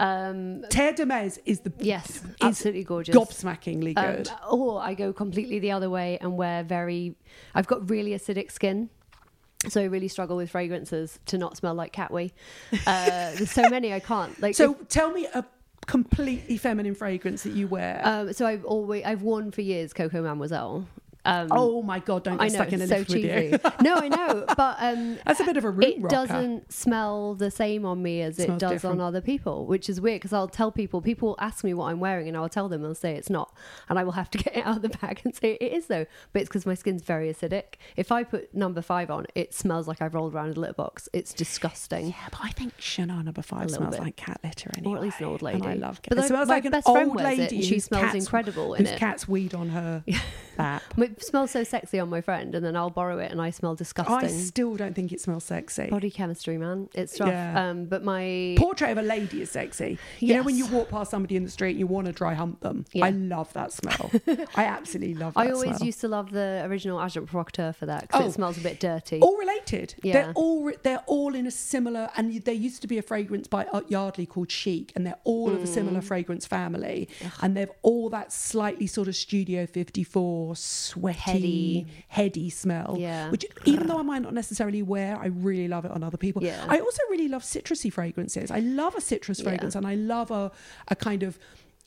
Terre de Maze is the Yes, is absolutely gorgeous. gobsmackingly good. Or I go completely the other way and wear I've got really acidic skin. So I really struggle with fragrances to not smell like cat wee. There's so many I can't. Like So tell me a completely feminine fragrance that you wear. so I've worn for years Coco Mademoiselle. Oh my God, don't I get know, stuck in a it's so lift with cheesy. you. No, I know, but That's a bit of a root it rocker. doesn't smell the same on me as it Smells does different. on other people, which is weird because I'll tell people ask me what I'm wearing and I'll tell them and say it's not, and I will have to get it out of the bag and say it is though, but it's because my skin's very acidic. If I put number 5 on, it smells like I've rolled around a litter box. It's disgusting. Yeah, but I think Chanel number 5 little smells bit. like cat litter anyway. Or at least an old lady. And I love cat. But It smells my like an best friend old wears it lady and she whose smells cat's- incredible in whose it. cat's weed on her lap. It smells so sexy on my friend, and then I'll borrow it and I smell disgusting. I still don't think it smells sexy. Body chemistry, man. It's rough. Yeah. But my Portrait of a Lady is sexy. You know when you Yes. walk past somebody in the street and you want to dry hump them? Yeah. I love that smell. I absolutely love that I always smell. used to love the original Agent Provocateur for that because Oh. it smells a bit dirty. All related. Yeah. They're all in a similar, and there used to be a fragrance by Yardley called Chic, and they're all of a similar fragrance family, and they've all that slightly sort of Studio 54 sweaty, heady smell. Yeah. Which even though I might not necessarily wear, I really love it on other people. Yeah. I also really love citrusy fragrances. I love a citrus fragrance, and I love a kind of.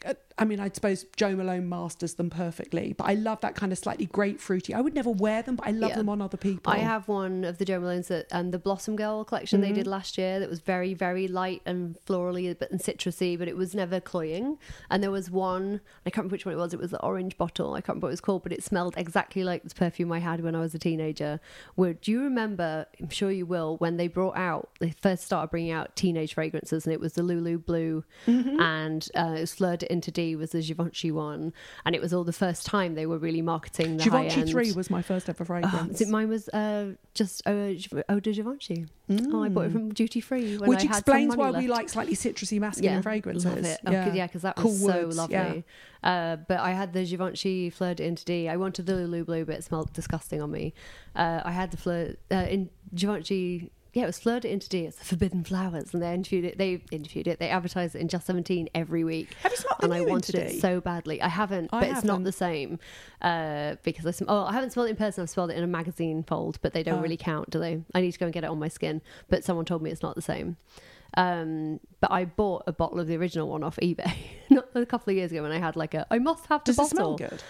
I mean, I suppose Jo Malone masters them perfectly, but I love that kind of slightly grapefruity. I would never wear them, but I love Yeah. them on other people. I have one of the Jo Malone's and the Blossom Girl collection they did last year that was very, very light and florally and citrusy, but it was never cloying. And there was one, I can't remember which one it was. It was the orange bottle. I can't remember what it was called, but it smelled exactly like this perfume I had when I was a teenager. Do you remember, I'm sure you will, when they first started bringing out teenage fragrances, and it was the Lulu Blue and it was Fleur d'Interdit was the Givenchy one, and it was all the first time they were really marketing the Givenchy high-end. 3 was my first ever fragrance. Mine was just Eau de Givenchy. Oh, I bought it from duty free, Which I had explains some why money we left. like slightly citrusy masculine fragrances. Love it. Because that Cool was so woods, lovely. yeah. But I had the Givenchy Fleur d'Interdit. I wanted the Lulu Blue, but it smelled disgusting on me. I had the Fleur in Givenchy. Yeah, it was Fleur d'Interdit. It's the Forbidden Flowers, and they interviewed it. They advertised it in Just 17 every week. Have you smelled the And I new wanted Interdit? it so badly. I haven't, I but it's not haven't. the same because I haven't smelled it in person. I've smelled it in a magazine fold, but they don't really count, do they? I need to go and get it on my skin. But someone told me it's not the same. But I bought a bottle of the original one off eBay not a couple of years ago when I had I must have the Does it bottle. smell good?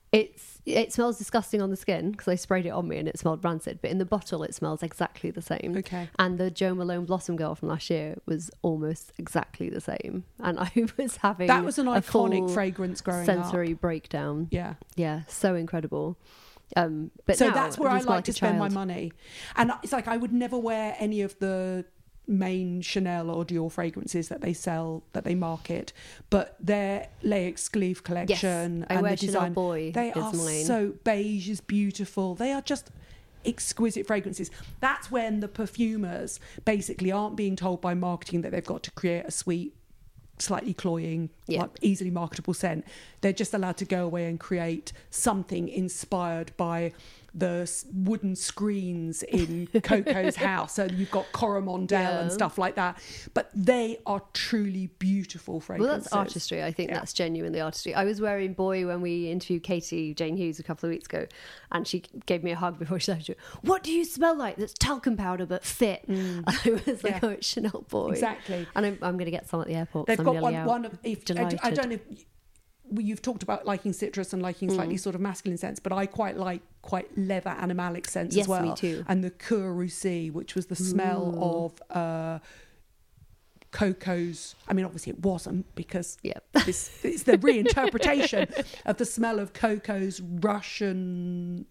It smells disgusting on the skin because I sprayed it on me and it smelled rancid, but in the bottle it smells exactly the same. Okay. And the Jo Malone Blossom Girl from last year was almost exactly the same, and I was having That was an a iconic full fragrance growing sensory up. breakdown. Yeah. So incredible. But So now that's where I I just like to spend my child. money. And it's like I would never wear any of the main Chanel or Dior fragrances that they sell, that they market, but their Les Exclusive collection I and wear the Chanel design, Boy they is are mine. so beige is beautiful. They are just exquisite fragrances. That's when the perfumers basically aren't being told by marketing that they've got to create a sweet slightly cloying, Yeah. like easily marketable scent. They're just allowed to go away and create something inspired by the wooden screens in Coco's house. So you've got Coromandel and stuff like that. But they are truly beautiful fragrances. Well, that's artistry. I think that's genuinely artistry. I was wearing Boy when we interviewed Katie Jane Hughes a couple of weeks ago, and she gave me a hug before she left. What do you smell like that's talcum powder but fit? And I was like, oh, it's Chanel Boy. Exactly. And I'm going to get some at the airport. They've I'm got nearly out. one of, if, I Delighted. don't know if you've talked about liking citrus and liking slightly sort of masculine scents, but I quite like quite leather animalic scents Yes, as well. me too. And the Coeur Russie, which was the smell of Coco's, I mean, obviously it wasn't, because it's the reinterpretation of the smell of Coco's Russian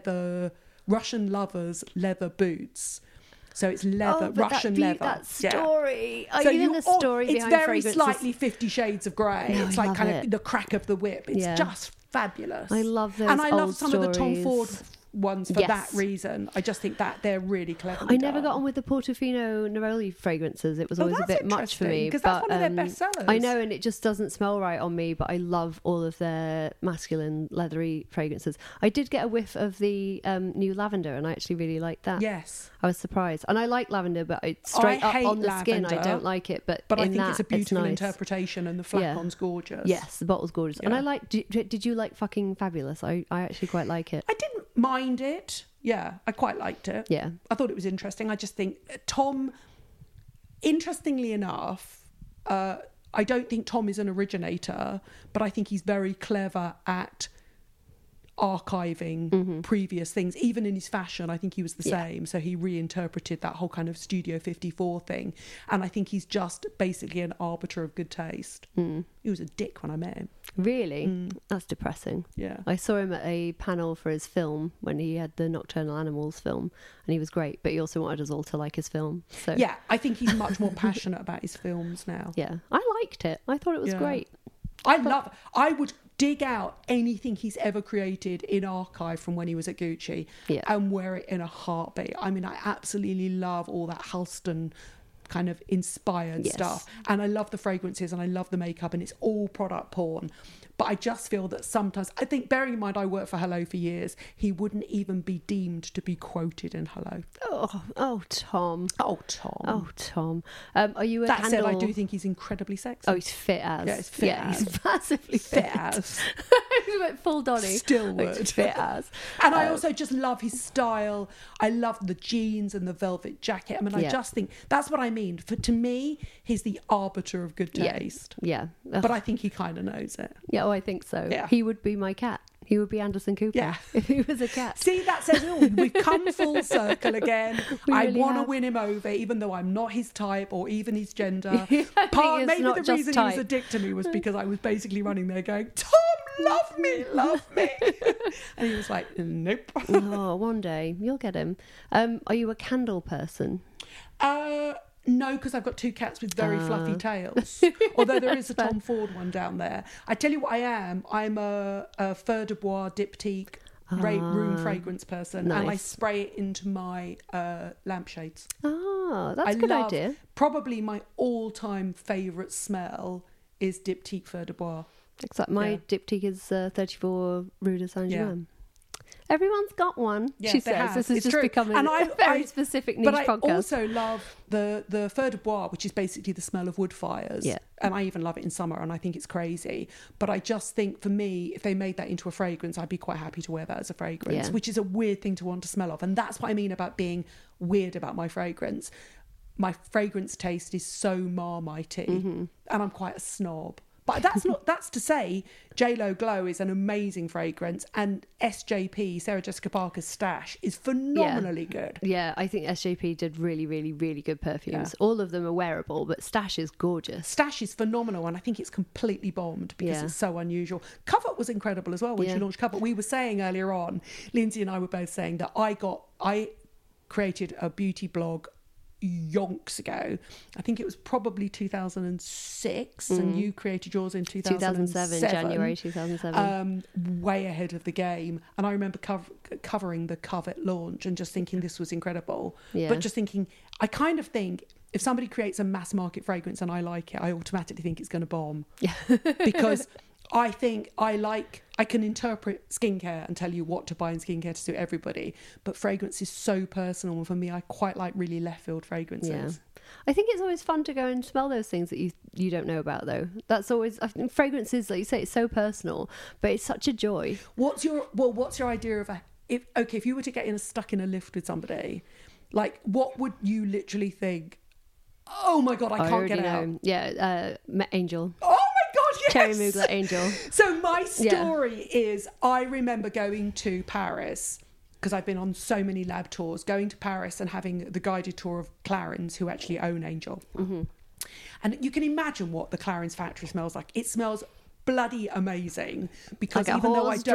lovers leather boots. So it's leather, Russian leather. That story. So Even the story it's behind very fragrances. slightly 50 Shades of Grey. No, It's I like love kind it. of the crack of the whip. It's just fabulous. I love those and I love old some of the Tom Ford stories. ones for Yes. that reason. I just think that they're really clever. I never got on with the Portofino Neroli fragrances. It was always a that's bit much for me. interesting, 'cause that's one of their best sellers. I know, and it just doesn't smell right on me, but I love all of their masculine, leathery fragrances. I did get a whiff of the new lavender, and I actually really liked that. Yes. I was surprised. And I like lavender, but straight up hate on the skin, I lavender, don't like it. But But I in think that, it's a beautiful nice. interpretation, and the flacon's gorgeous. Yes, the bottle's gorgeous. And Yeah. I like, did you like fucking Fabulous? I actually quite like it. I didn't mind it. Yeah, I quite liked it. Yeah. I thought it was interesting. I just think Tom, interestingly enough, I don't think Tom is an originator, but I think he's very clever at archiving previous things. Even in his fashion, I think he was the same. So he reinterpreted that whole kind of Studio 54 thing. And I think he's just basically an arbiter of good taste. He was a dick when I met him. Really? That's depressing. Yeah. I saw him at a panel for his film when he had the Nocturnal Animals film, and he was great, but he also wanted us all to like his film. So Yeah, I think he's much more passionate about his films now. yeah, I liked it. I thought it was Yeah. great. I would dig out anything he's ever created in archive from when he was at Gucci and wear it in a heartbeat. I mean, I absolutely love all that Halston kind of inspired stuff, and I love the fragrances and I love the makeup, and it's all product porn. But I just feel that sometimes, I think, bearing in mind I worked for Hello for years, he wouldn't even be deemed to be quoted in Hello. Oh, Tom. Oh, Tom. Oh, Tom. Are you a That candle... said, I do think he's incredibly sexy. Oh, he's fit as. Yeah, he's fit as. He's massively fit. as. He went full Donny. Still He's would. fit as. And I also just love his style. I love the jeans and the velvet jacket. I mean, I just think that's what I mean. To me, he's the arbiter of good taste. Yeah. But I think he kind of knows it. Yeah, I think so. Yeah. He would be my cat. He would be Anderson Cooper. Yeah. If he was a cat. See, that says it all. We've come full circle again. I really want to have. win him over, even though I'm not his type or even his gender. It's Maybe not the just reason he was a type. dick to me was because I was basically running there going, Tom, love me, love me. And he was like, nope. Oh, one day you'll get him. Are you a candle person? No, because I've got two cats with very fluffy tails. Although there is a Tom Ford one down there. I tell you what I am. I'm a Feu de Bois diptyque room fragrance person. And I nice. spray it into my lampshades. Oh, that's a good idea. Probably my all-time favourite smell is diptyque Feu de Bois. Except my diptyque is 34 Rue de Saint-Germain. Everyone's got one, Yes, she they says. have. This is It's just true. becoming And a very specific niche but I podcast. also love the Feu de Bois, which is basically the smell of wood fires. Yeah. And I even love it in summer, and I think it's crazy. But I just think, for me, if they made that into a fragrance, I'd be quite happy to wear that as a fragrance, Yeah. which is a weird thing to want to smell of. And that's what I mean about being weird about my fragrance. My fragrance taste is so marmitey, and I'm quite a snob. But that's to say, JLo Glow is an amazing fragrance, and SJP, Sarah Jessica Parker's Stash, is phenomenally good. Yeah, I think SJP did really, really, really good perfumes. All of them are wearable, but Stash is gorgeous. Stash is phenomenal, and I think it's completely bombed because Yeah. it's so unusual. Covet was incredible as well when she launched Covet. We were saying earlier on, Lindsay and I were both saying that I created a beauty blog yonks ago. I think it was probably 2006, and you created yours in 2007. January 2007. Way ahead of the game. And I remember covering the Covet launch and just thinking this was incredible. Yeah. But just thinking, I kind of think if somebody creates a mass market fragrance and I like it, I automatically think it's going to bomb. Yeah. Because I think I can interpret skincare and tell you what to buy in skincare to suit everybody, but fragrance is so personal, and for me, I quite like really left field fragrances. Yeah. I think it's always fun to go and smell those things that you don't know about, though. That's always, I think fragrances, like you say, it's so personal, but it's such a joy. What's your idea of if you were to get stuck in a lift with somebody, like what would you literally think? Oh my god, I can't get out. Yeah, Angel. Oh my god, yes. Thierry Mugler, Angel. So my story is, I remember going to Paris, because I've been on so many lab tours, going to Paris and having the guided tour of Clarins, who actually own Angel. Mm-hmm. And you can imagine what the Clarins factory smells like. It smells bloody amazing, because even though I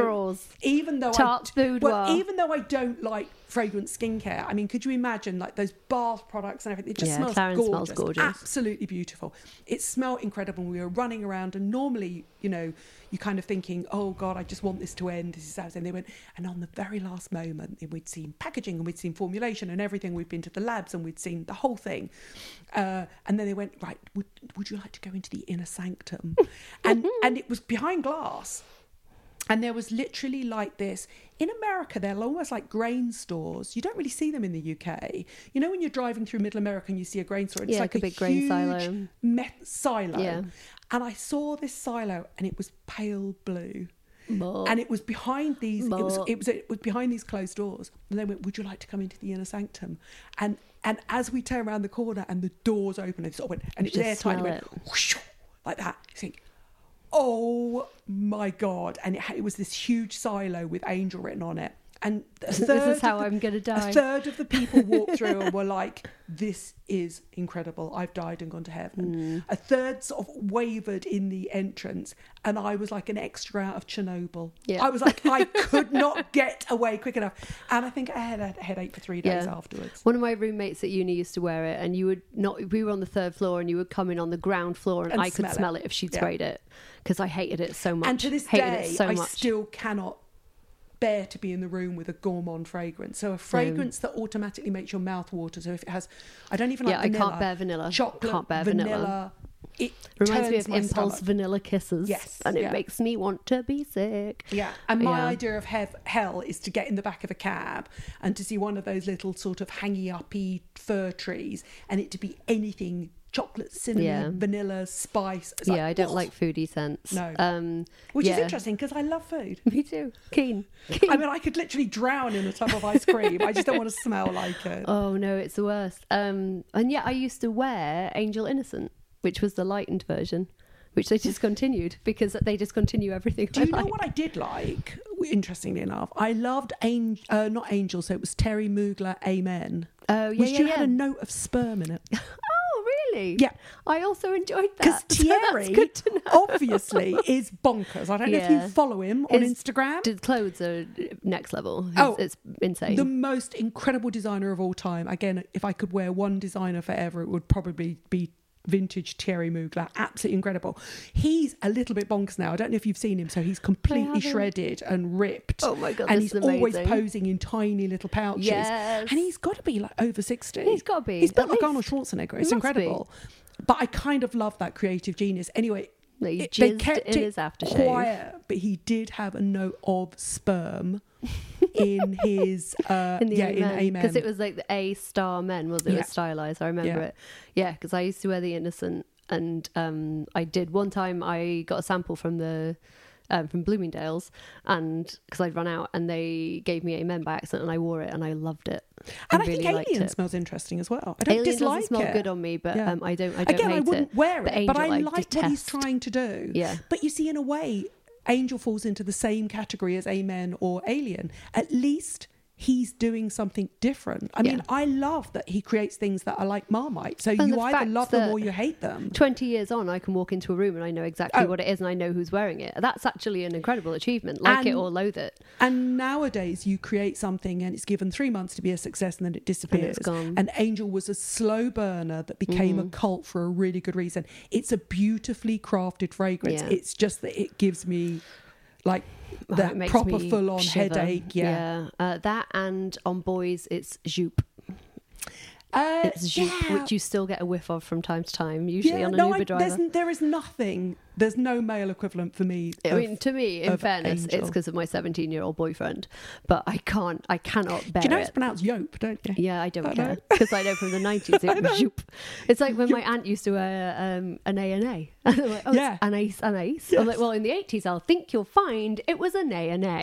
don't like fragrance skincare, I mean, could you imagine like those bath products and everything? It just smells Clarins gorgeous, smells gorgeous, absolutely beautiful. It smelled incredible. We were running around, and normally, you know, you kind of thinking, oh god, I just want this to end, this is how it's end. They went, and on the very last moment, we'd seen packaging and we'd seen formulation and everything, we'd been to the labs and we'd seen the whole thing, and then they went, right, would you like to go into the inner sanctum? and it was behind glass, and there was literally like this. In America, they're almost like grain stores. You don't really see them in the UK. You know, when you're driving through Middle America and you see a grain store, it's like a big grain silo. Silo. Yeah. And I saw this silo, and it was pale blue. More. And it was behind these. It was behind these closed doors. And they went, "Would you like to come into the inner sanctum?" And as we turned around the corner and the doors opened, it sort of went, and it was airtight. And it went whoosh, like that. You think, oh my god! And it was this huge silo with Angel written on it. And this is how I'm going to die. A third of the people walked through and were like, this is incredible. I've died and gone to heaven. A third sort of wavered in the entrance, and I was like an extra out of Chernobyl. Yeah. I was like, I could not get away quick enough. And I think I had a headache for 3 days afterwards. One of my roommates at uni used to wear it, and we were on the 3rd floor, and you would come in on the ground floor, and I could smell it if she'd sprayed it, because I hated it so much. And to this day, I still cannot bear to be in the room with a gourmand fragrance. So a fragrance that automatically makes your mouth water. So if it has, I don't even like vanilla. I can't bear vanilla. Chocolate, can't bear vanilla. It reminds me of Impulse Vanilla Kisses. Yes. And it makes me want to be sick. Yeah. And my idea of hell is to get in the back of a cab and to see one of those little sort of hangy-uppy fir trees, and it to be anything chocolate, cinnamon, vanilla, spice. It's I don't like foodie scents. No. Which is interesting, because I love food. Me too. Keen. I mean, I could literally drown in a tub of ice cream. I just don't want to smell like it. Oh, no, it's the worst. And yet I used to wear Angel Innocent, which was the lightened version, which they discontinued, because they discontinue everything. Do you know what I did like? Interestingly enough, I loved not Angel, so it was Thierry Mugler Amen. Oh, yeah, which had a note of sperm in it. Really? Yeah. I also enjoyed that. Because Thierry obviously is bonkers. I don't know if you follow him on Instagram. The clothes are next level. It's insane. The most incredible designer of all time. Again, if I could wear one designer forever, it would probably be vintage Thierry Mugler. Absolutely incredible. He's a little bit bonkers now. I don't know if you've seen him. So he's completely shredded and ripped. Oh my god! And he's always posing in tiny little pouches. Yes. And he's got to be like over 60. He's got to be. He's built like Arnold Schwarzenegger. It's incredible. But I kind of love that creative genius. Anyway, they kept in his aftershave. Quiet, but he did have a note of sperm in his in Amen, because it was like the A* men, was it? It was stylized. I remember it. Yeah, because I used to wear the Innocent, and I did one time. I got a sample from the from Bloomingdale's, and because I'd run out, and they gave me Amen by accident, and I wore it, and I loved it. And I think Alien smells interesting as well. I don't Alien dislike doesn't smell it. good on me, but I don't. Again, I wouldn't wear it, but I Angel, like what he's trying to do. Yeah. But you see, in a way, Angel falls into the same category as Amen or Alien. At least he's doing something different. I mean, I love that he creates things that are like Marmite. So you either love them or you hate them. 20 years on, I can walk into a room and I know exactly what it is, and I know who's wearing it. That's actually an incredible achievement. Like it or loathe it. And nowadays, you create something and it's given 3 months to be a success, and then it disappears. And it's gone. And Angel was a slow burner that became a cult for a really good reason. It's a beautifully crafted fragrance. It's just that it gives me like that proper full-on shiver. headache. That, and on boys, it's Joop. It's Joop, which you still get a whiff of from time to time, usually on an Uber driver. There is nothing. There's no male equivalent for me. I mean, to me, in fairness, Angel. it's because of my 17-year-old boyfriend. But I cannot bear it. Do you know it's pronounced Joop, don't you? Yeah, I don't care. Because I know from the 90s it was Joop. It's like when my aunt used to wear an A&A. And I'm like, oh, Yeah. it's an ace, an ace. Yes. I'm like, well, in the 80s, I'll think you'll find it was an A&A.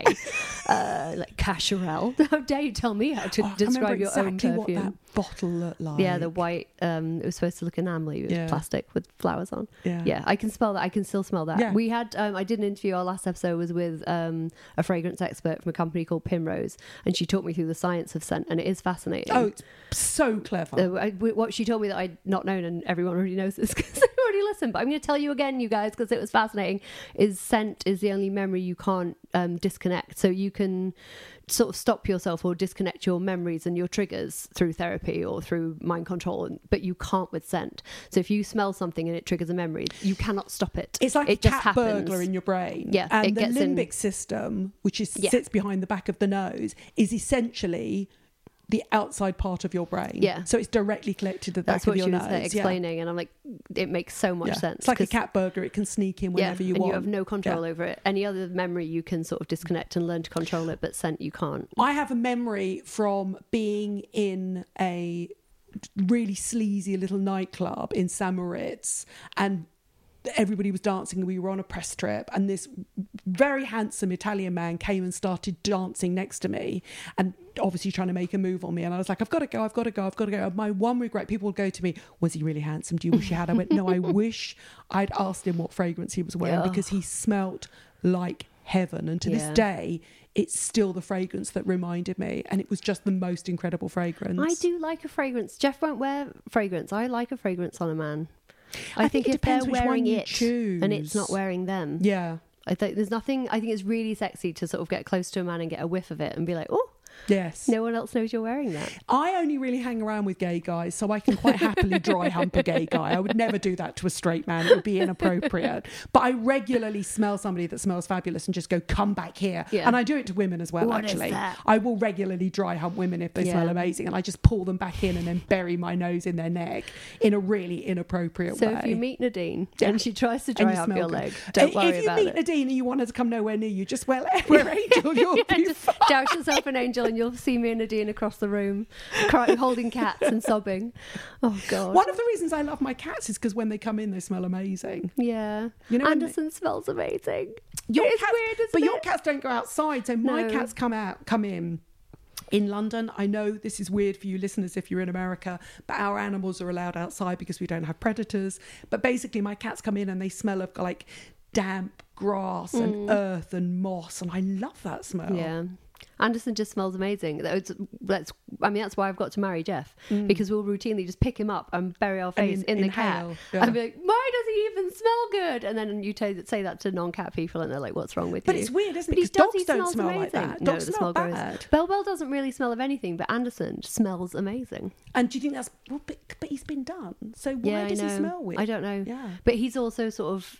Like Cacharel. How dare you tell me how to describe your own perfume? What that bottle looked like. Yeah, the white, it was supposed to look enamely with plastic with flowers on. Yeah. I can smell that. I can still smell that. Yeah. We had, I did an interview, our last episode was with a fragrance expert from a company called Primrose, and she talked me through the science of scent, and it is fascinating. Oh, it's so clever. What she told me that I'd not known, and everyone already knows this because they already listened, but I'm going to tell you again, you guys, because it was fascinating, is scent is the only memory you can't disconnect. So you can sort of stop yourself or disconnect your memories and your triggers through therapy or through mind control, but you can't with scent. So if you smell something and it triggers a memory, you cannot stop it. It's like it a just cat happens. burglar in your brain. Yeah, and it the gets limbic system, which sits behind the back of the nose, is essentially the outside part of your brain. Yeah. So it's directly connected to the back of your nose. That's what she was explaining, and I'm like, it makes so much sense. It's like a cat burglar. It can sneak in whenever you and want. you have no control over it. Any other memory you can sort of disconnect and learn to control it, but scent you can't. I have a memory from being in a really sleazy little nightclub in St. Moritz, and everybody was dancing, and we were on a press trip, and this very handsome Italian man came and started dancing next to me, and obviously trying to make a move on me, and I was like, I've got to go. And my one regret, people would go to me, was he really handsome? Do you wish you had? I went, no, I wish I'd asked him what fragrance he was wearing, because he smelt like heaven, and to this day it's still the fragrance that reminded me, and it was just the most incredible fragrance. I do like a fragrance. Jeff won't wear fragrance. I like a fragrance on a man. I think it if they're depends which wearing one you it choose. and it's not wearing them. Yeah. I think there's nothing. I think it's really sexy to sort of get close to a man and get a whiff of it and be like, oh, yes. no one else knows you're wearing that. I only really hang around with gay guys, so I can quite happily dry hump a gay guy. I would never do that to a straight man. It would be inappropriate. But I regularly smell somebody that smells fabulous and just go, come back here. Yeah. And I do it to women as well, actually. I will regularly dry hump women if they smell amazing, and I just pull them back in and then bury my nose in their neck in a really inappropriate way. So if you meet Nadine and she tries to dry hump your leg, don't worry about it. If you meet Nadine and you want her to come nowhere near you, just wear Angel, you'll be fine. Douse yourself an Angel and you'll see me and Nadine across the room crying, holding cats and sobbing. Oh God. One of the reasons I love my cats is because when they come in they smell amazing. Yeah. You know, Anderson smells amazing. Your it's cats, weird, isn't but it? your cats don't go outside, so my cats come in. In London, I know this is weird for you listeners if you're in America, but our animals are allowed outside because we don't have predators. But basically my cats come in and they smell of like damp grass and earth and moss, and I love that smell. Yeah. Anderson just smells amazing. That's why I've got to marry Jeff, because we'll routinely just pick him up and bury our face in the cat. Yeah. And be like, why does he even smell good? And then you say that to non-cat people and they're like, what's wrong with you? But it's weird, isn't it? But Because dogs he don't smells smell amazing. like that. No, Dogs the smell smell bad. goes. Bell doesn't really smell of anything, but Anderson smells amazing. And do you think that's... Well, but he's been done. So why does he smell weird? I don't know. Yeah. But he's also sort of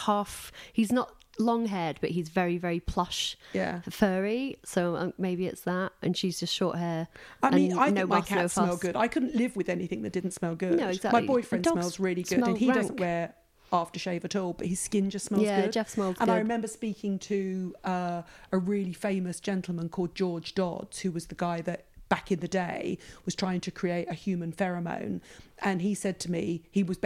he's not long-haired, but he's very, very plush, furry. So maybe it's that. And she's just short hair. I mean, I think no my muff, cats no smell fuss. good. I couldn't live with anything that didn't smell good. No, exactly. My boyfriend smells really good, and he doesn't wear aftershave at all, but his skin just smells good. Yeah, Jeff smells good. And I remember speaking to a really famous gentleman called George Dodds, who was the guy that back in the day was trying to create a human pheromone. And he said to me, it was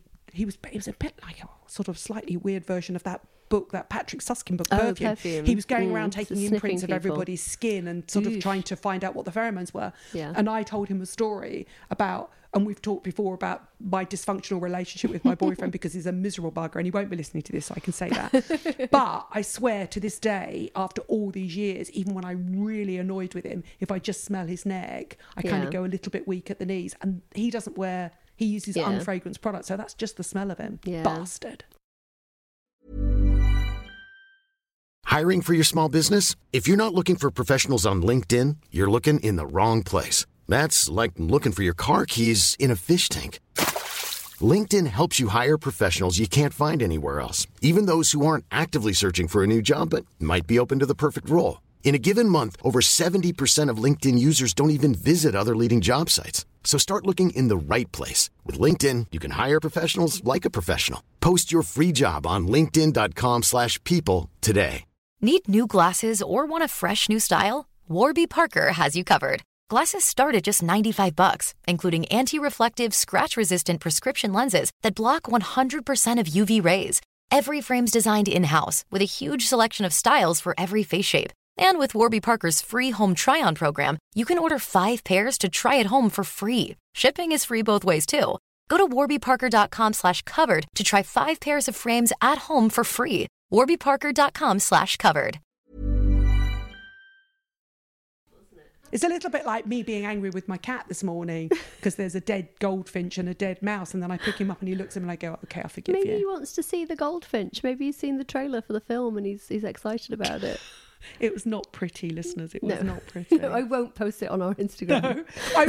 a bit like a sort of slightly weird version of that book, that Patrick Susskind book, Perfume. He was going around taking imprints of everybody's skin and sort of trying to find out what the pheromones were. Yeah. And I told him a story about, and we've talked before about my dysfunctional relationship with my boyfriend because he's a miserable bugger, and he won't be listening to this, so I can say that. But I swear to this day, after all these years, even when I'm really annoyed with him, if I just smell his neck, I kind of go a little bit weak at the knees. And he uses unfragranced products, so that's just the smell of him. Yeah. Bastard. Hiring for your small business? If you're not looking for professionals on LinkedIn, you're looking in the wrong place. That's like looking for your car keys in a fish tank. LinkedIn helps you hire professionals you can't find anywhere else, even those who aren't actively searching for a new job but might be open to the perfect role. In a given month, over 70% of LinkedIn users don't even visit other leading job sites. So start looking in the right place. With LinkedIn, you can hire professionals like a professional. Post your free job on linkedin.com/people today. Need new glasses or want a fresh new style? Warby Parker has you covered. Glasses start at just $95, including anti-reflective, scratch-resistant prescription lenses that block 100% of UV rays. Every frame's designed in-house with a huge selection of styles for every face shape. And with Warby Parker's free home try-on program, you can order 5 pairs to try at home for free. Shipping is free both ways, too. Go to warbyparker.com/covered to try 5 pairs of frames at home for free. warbyparker.com/covered. It's a little bit like me being angry with my cat this morning because there's a dead goldfinch and a dead mouse, and then I pick him up and he looks at me and I go, okay, I forgive Maybe you. he wants to see the goldfinch. Maybe he's seen the trailer for the film and he's excited about it. It was not pretty, listeners. It was No. not pretty. No, I won't post it on our Instagram. No.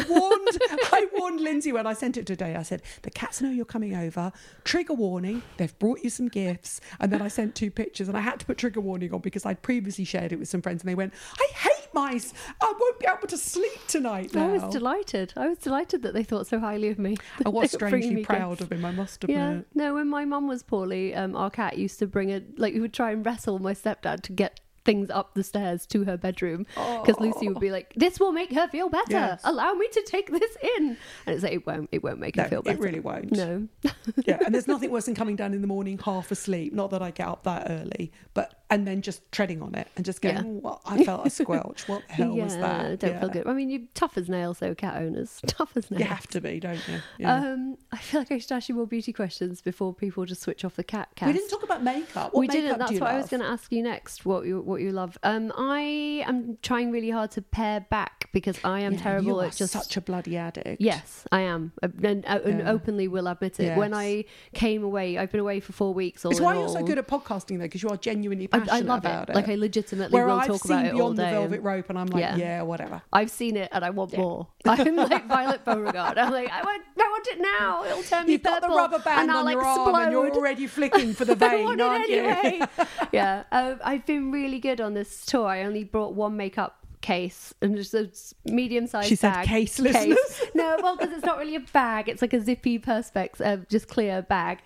I warned Lindsay when I sent it today. I said, the cats know you're coming over. Trigger warning, they've brought you some gifts. And then I sent 2 pictures and I had to put trigger warning on because I'd previously shared it with some friends and they went, I hate mice. I won't be able to sleep tonight now. I was delighted. I was delighted that they thought so highly of me. I was They were bringing strangely me proud gifts. of him, I must Yeah, admit. no, when my mum was poorly, our cat used to bring he would try and wrestle my stepdad to get things up the stairs to her bedroom because Lucy would be like, this will make her feel better. Yes. Allow me to take this in. And it's like, it won't make her feel better. It really won't. No. Yeah, and there's nothing worse than coming down in the morning half asleep. Not that I get up that early, and then just treading on it and just going, Yeah. oh, well, I felt a squelch. What the hell was that? Don't feel good. I mean, you're tough as nails though, cat owners. Tough as nails. You have to be, don't you? Yeah. I feel like I should ask you more beauty questions before people just switch off the cat cast. We didn't talk about makeup. What We makeup didn't. do That's you what I was love? going to ask you next. What you love? I am trying really hard to pare back because I am terrible you are at just such a bloody addict. Yes, I am, and openly will admit it. Yes. When I came away, I've been away for 4 weeks. It's why you're so good at podcasting, though, because you are genuinely passionate I love about it. Like I legitimately Where will I've talk seen about it all Beyond the day. Velvet Rope, and I'm like, Yeah. yeah, whatever. I've seen it and I want more. I'm like Violet Beauregard. I'm like, I want it now. It'll turn me You've got the purple rubber band and I'll on your explode. arm, and you're already flicking for the I vein, want aren't it anyway. you? Yeah, I've been really good on this tour. I only brought one makeup case and just a medium-sized She said bag. case, listeners. No, well, because it's not really a bag. It's like a zippy perspex, just clear bag,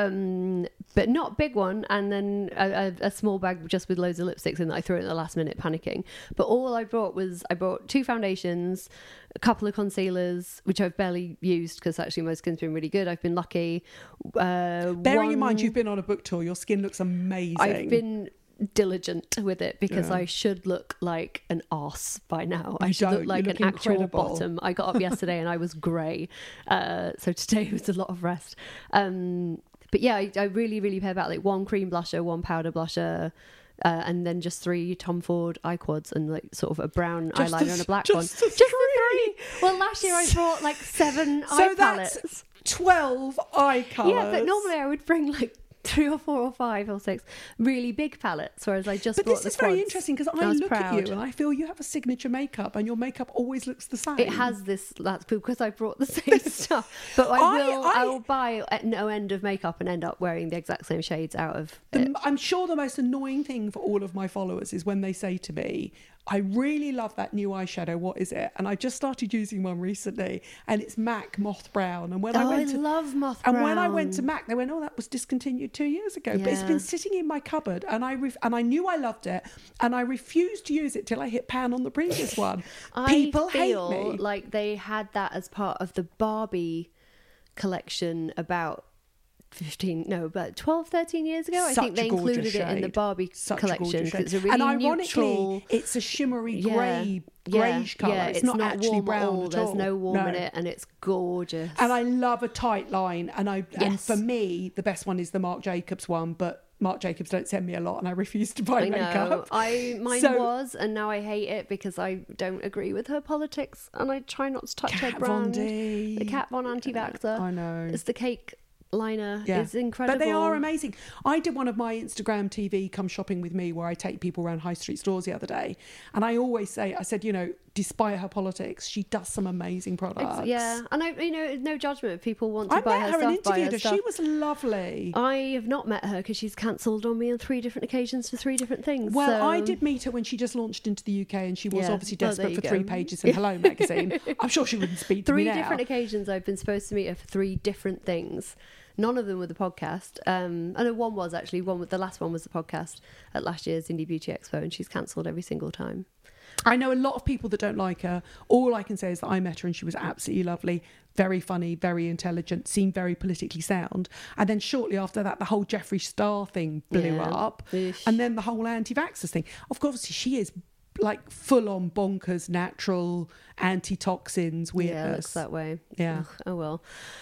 but not a big one. And then a small bag just with loads of lipsticks in that I threw in at the last minute, panicking. But all I brought 2 foundations, a couple of concealers, which I've barely used because actually my skin's been really good. I've been lucky. Bearing in mind you've been on a book tour, your skin looks amazing. I've been diligent with it because I should look like an arse by now. I should look like an actual bottom. I got up yesterday and I was grey, so today was a lot of rest. But yeah, I really, really pay about like 1 cream blusher, 1 powder blusher, and then just 3 Tom Ford eye quads and like sort of a brown eyeliner and a black one. Just The 3. Well, last year I brought like 7 eye palettes. That's 12 eye colours. Yeah, but normally I would bring like 3 or 4 or 5 or 6 really big palettes, whereas I just But brought this the is very quads. interesting because I was look at proud. you and I feel you have a signature makeup and your makeup always looks the same. It has this. That's because I brought the same stuff. But I will buy no end of makeup and end up wearing the exact same shades out of it. I'm sure the most annoying thing for all of my followers is when they say to me, I really love that new eyeshadow. What is it? And I just started using one recently, and it's MAC Moth Brown. And when I love Moth Brown. And when I went to MAC, they went, "Oh, that was discontinued 2 years ago." But it's Yeah. been sitting in my cupboard, and I knew I loved it, and I refused to use it till I hit pan on the previous one. People hate feel me. like they had that as part of the Barbie collection about 12, 13 years ago. I Such think they a gorgeous included it in the shade. Barbie Such a collection gorgeous because it's shade. a really And ironically, neutral. it's a shimmery Yeah. greyish colour. Yeah, it's not actually warm brown at all. at There's all. no warm in No. it, and it's gorgeous. And I love a tight line. And Yes. for me, the best one is the Marc Jacobs one. But Marc Jacobs don't send me a lot, and I refuse to buy I know. makeup. Mine So- was, and now I hate it because I don't agree with her politics, and I try not to touch Kat her Von brand. D. The Kat Von anti-vaxxer. I know. It's the cake liner. Yeah. It's incredible. But they are amazing. I did one of my Instagram TV come shopping with me where I take people around high street stores the other day. And I always say, I said, despite her politics, she does some amazing products. Yeah, and no judgment if people want to I buy met her her and stuff. Buy her interviewed her. stuff. She was lovely. I have not met her because she's cancelled on me on 3 different occasions for 3 different things. Well, so... I did meet her when she just launched into the UK, and she was Yeah. obviously Oh, desperate there for you 3 go. pages in Hello magazine. I'm sure she wouldn't speak to me 3 now. different occasions I've been supposed to meet her for 3 different things. None of them were the podcast. I know one was actually the last one was the podcast at last year's Indie Beauty Expo, and she's cancelled every single time. I know a lot of people that don't like her. All I can say is that I met her and she was absolutely lovely, very funny, very intelligent, seemed very politically sound. And then shortly after that, the whole Jeffree Star thing blew up. Eesh. And then the whole anti-vaxxers thing. Of course, she is like full-on bonkers, natural, anti-toxins weirdness. Yeah, it looks that way. Yeah. Ugh, oh well.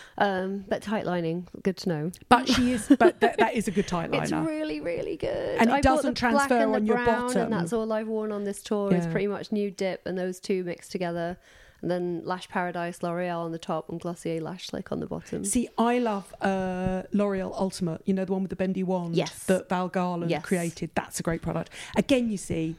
But tight lining, good to know. But she is, but that is a good tight liner. It's really, really good. And it I bought doesn't the black transfer and the on your brown, bottom. and that's all I've worn on this tour. Is Yeah. pretty much Nude Dip and those 2 mixed together, and then Lash Paradise L'Oreal on the top and Glossier Lash Slick on the bottom. See, I love L'Oreal Ultimate, you know, the one with the bendy wand Yes. that Val Garland Yes. created. That's a great product. Again, you see,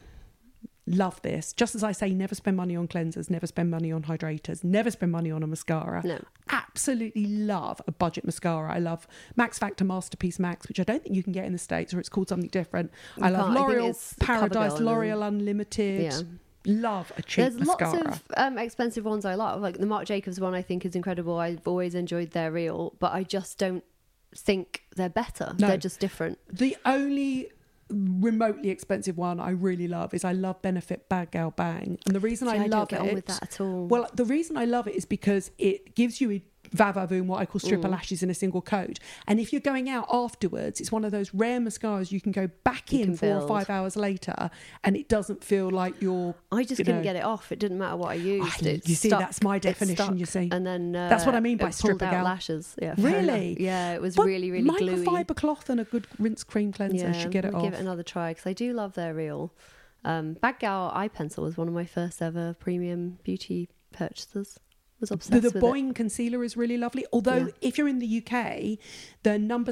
love this. Just as I say, never spend money on cleansers, never spend money on hydrators, never spend money on a mascara. No. Absolutely love a budget mascara. I love Max Factor Masterpiece Max, which I don't think you can get in the States, or it's called something different. I love can't. I think L'Oreal it's Paradise, CoverGirl and L'Oreal Unlimited. Yeah. Love a cheap There's mascara. lots of expensive ones I love. Like the Marc Jacobs one I think is incredible. I've always enjoyed their reel, but I just don't think they're better. No. They're just different. The only remotely expensive one I really love is I love Benefit Bad Gal Bang, and the reason See, I I love don't it get on with that at all. Well, the reason I love it is because it gives you a vavavoom, what I call stripper lashes in a single coat, and if you're going out afterwards, it's one of those rare mascaras you can go back You in can 4 or build. 5 hours later and it doesn't feel like you're I just couldn't get it off. It didn't matter what I used. It you see, stuck. that's my It definition, stuck. you see. And then That's what I mean by it pulled stripper out gal. lashes. Yeah, fair Really? enough. Yeah, it was But really, really gluey. microfiber cloth and a good rinse cream cleanser should get it I'll off. give it another try because I do love their reel. Bad Gal eye pencil was one of my first ever premium beauty purchases. Was obsessed The with Boing concealer is really lovely. Although, Yeah. if you're in the UK, the number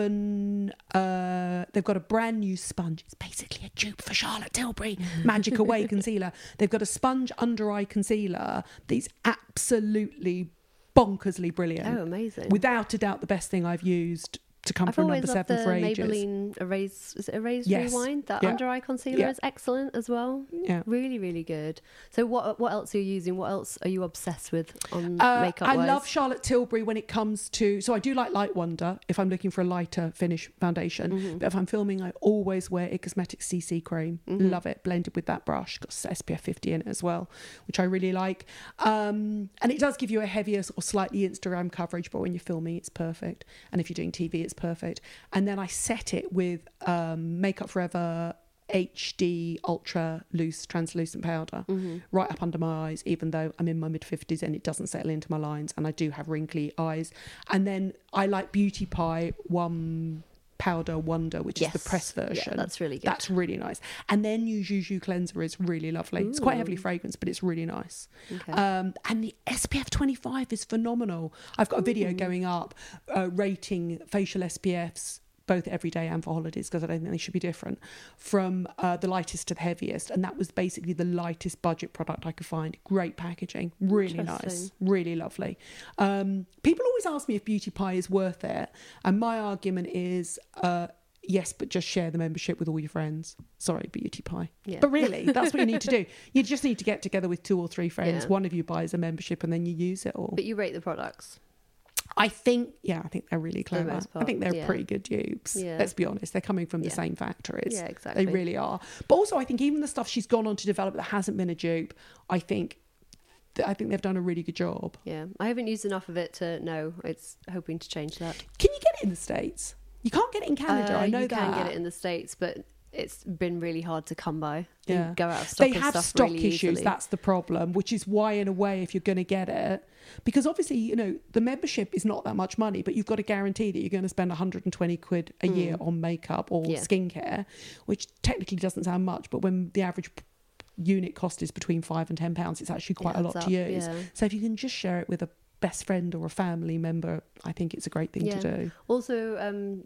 7, they've got a brand new sponge. It's basically a dupe for Charlotte Tilbury Magic Away concealer. They've got a sponge under eye concealer that's absolutely bonkersly brilliant. Oh, amazing! Without a doubt, the best thing I've used to come I've from always number loved 7 the for ages. Maybelline Erase Yes. Rewind. That Yeah. under eye concealer Yeah. is excellent as well. Yeah. Really, really good. So what else are you using? What else are you obsessed with on makeup? I love Charlotte Tilbury when it comes to... So I do like Light Wonder if I'm looking for a lighter finish foundation. Mm-hmm. But if I'm filming, I always wear It Cosmetics CC cream. Mm-hmm. Love it. Blended with that brush. Got SPF 50 in it as well, which I really like. And it does give you a heavier or slightly Instagram coverage, but when you're filming, it's perfect. And if you're doing TV, it's perfect. And then I set it with Makeup Forever HD Ultra Loose Translucent Powder right up under my eyes, even though I'm in my mid-50s and it doesn't settle into my lines and I do have wrinkly eyes. And then I like Beauty Pie One Powder Wonder, which is the Yes. press Yeah, version. that's really good. That's really nice. And then Juju Cleanser is really lovely. It's quite heavily fragranced, but it's really nice. Okay. And the SPF 25 is phenomenal. I've got a video going up rating facial SPFs, both every day and for holidays, because I don't think they should be different, from the lightest to the heaviest. And that was basically the lightest budget product I could find. Great packaging, really nice, Interesting. really lovely. People always ask me if Beauty Pie is worth it. And my argument is... yes, but just share the membership with all your friends. Sorry, Beauty Pie. Yeah. But really, that's what you need to do. You just need to get together with 2 or 3 friends. Yeah. One of you buys a membership and then you use it all. But you rate the products. I think they're really For the clever. most I part, think they're yeah. pretty good dupes. Yeah. Let's be honest. They're coming from the Yeah. same factories. Yeah, exactly. They really are. But also, I think even the stuff she's gone on to develop that hasn't been a dupe, I think they've done a really good job. Yeah, I haven't used enough of it to know. It's hoping to change that. Can you get it in the States? You can't get it in Canada. I know you that. can get it in the States, but it's been really hard to come by. They Yeah. go out of stock They and have stuff stock really issues. easily. That's the problem, which is why, in a way, if you're going to get it, because obviously, the membership is not that much money, but you've got to guarantee that you're going to spend 120 quid a year on makeup or Yeah. skincare, which technically doesn't sound much, but when the average unit cost is between £5 and £10, it's actually quite a lot adds to up, use. yeah. So if you can just share it with a best friend or a family member, I think it's a great thing to do. Also,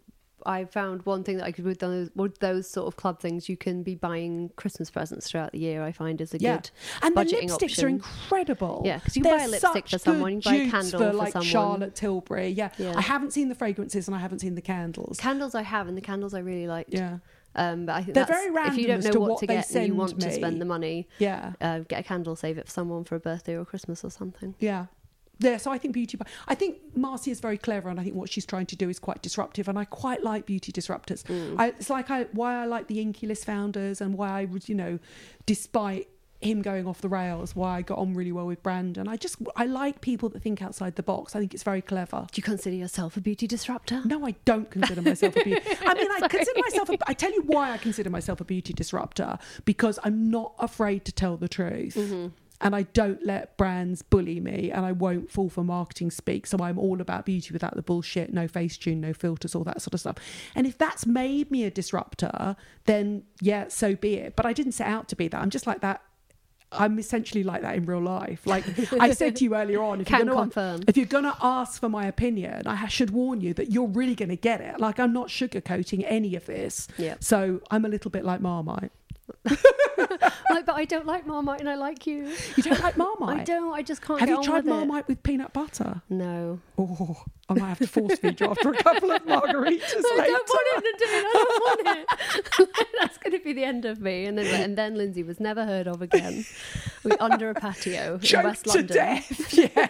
I found one thing that I could with those sort of club things, you can be buying Christmas presents throughout the year. I find is a good and the budgeting lipsticks option. are incredible. Yeah, because you can buy a lipstick for someone, you can buy a candle for, for like someone. Charlotte Tilbury. Yeah. Yeah. I haven't seen the fragrances and I haven't seen the candles. Candles I have, and the candles I really liked. Yeah. But I think They're that's, very random if you don't as know to what what to they get and you send want to me. spend the money, Yeah. get a candle, save it for someone for a birthday or Christmas or something. Yeah. Yeah, so I think I think Marcy is very clever, and I think what she's trying to do is quite disruptive, and I quite like beauty disruptors. It's like why I like the Inky List founders, and why I would, despite him going off the rails, why I got on really well with Brandon. I like people that think outside the box. I think it's very clever. Do you consider yourself a beauty disruptor? No, I don't consider myself a beauty. I mean, I consider myself. I tell you why I consider myself a beauty disruptor, because I'm not afraid to tell the truth. And I don't let brands bully me, and I won't fall for marketing speak. So I'm all about beauty without the bullshit, no Facetune, no filters, all that sort of stuff. And if that's made me a disruptor, then yeah, so be it. But I didn't set out to be that. I'm just like that. I'm essentially like that in real life. Like I said to you earlier on, if you're going to ask for my opinion, I should warn you that you're really going to get it. Like, I'm not sugarcoating any of this. Yeah. So I'm a little bit like Marmite. But I don't like Marmite, and I like you. You don't like Marmite? I don't. I just can't. Have get you on tried with Marmite with peanut butter? No. Oh, I might have to force feed you after a couple of margaritas I later. don't want him to do it. I don't want it. That's going to be the end of me. And then Lindsay was never heard of again. Under a patio in West London. To death. Yeah,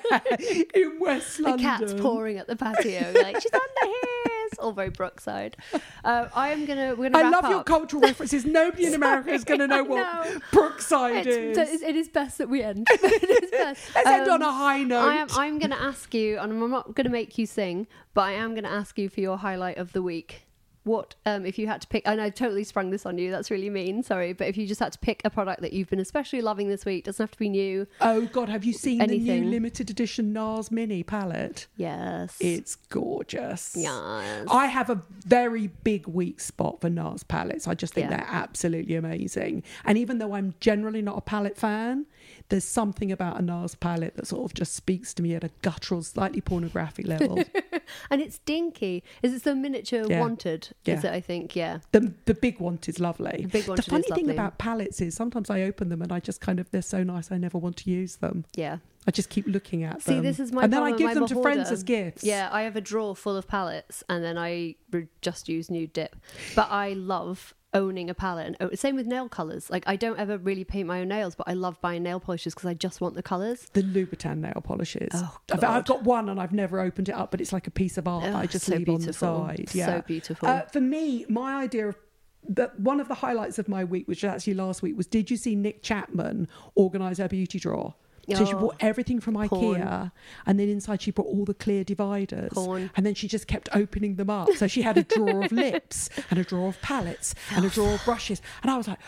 in West The London. cat's pouring at the patio. Like, she's under here. It's all very Brookside. We're gonna wrap I love up. your cultural references. Nobody in America is going to know what Brookside is. It is best that we end. It is best. Let's end on a high note. I'm going to ask you, and I'm not going to make you sing, but I am going to ask you for your highlight of the week. What, if you had to pick, and I totally sprung this on you, that's really mean, sorry, but if you just had to pick a product that you've been especially loving this week, doesn't have to be new. Oh God, have you seen Anything. the new limited edition NARS Mini palette? Yes. It's gorgeous. Yes. I have a very big weak spot for NARS palettes. I just think Yeah. they're absolutely amazing. And even though I'm generally not a palette fan, there's something about a NARS palette that sort of just speaks to me at a guttural, slightly pornographic level. And it's dinky. Is it the miniature Yeah. Wanted? Yeah. Is it, I think, yeah. The big one is lovely. The big Wanted The funny is thing lovely. about palettes is sometimes I open them and I just kind of, they're so nice I never want to use them. Yeah. I just keep looking at them. See, this is my and then I problem, give them I'm to a friends hoarder. as gifts. Yeah, I have a drawer full of palettes, and then I just use Nude Dip. But I love owning a palette, and same with nail colours. Like, I don't ever really paint my own nails, but I love buying nail polishes because I just want the colours. The Louboutin nail polishes. Oh, I've got one and I've never opened it up, but it's like a piece of art that I just so leave on the beautiful. side. So Yeah. beautiful. For me, my idea of one of the highlights of my week, which was actually last week, was did you see Nick Chapman organise her beauty drawer? So she bought everything from IKEA, and then inside she brought all the clear dividers, and then she just kept opening them up. So she had a drawer of lips and a drawer of palettes and a drawer of brushes, and I was like,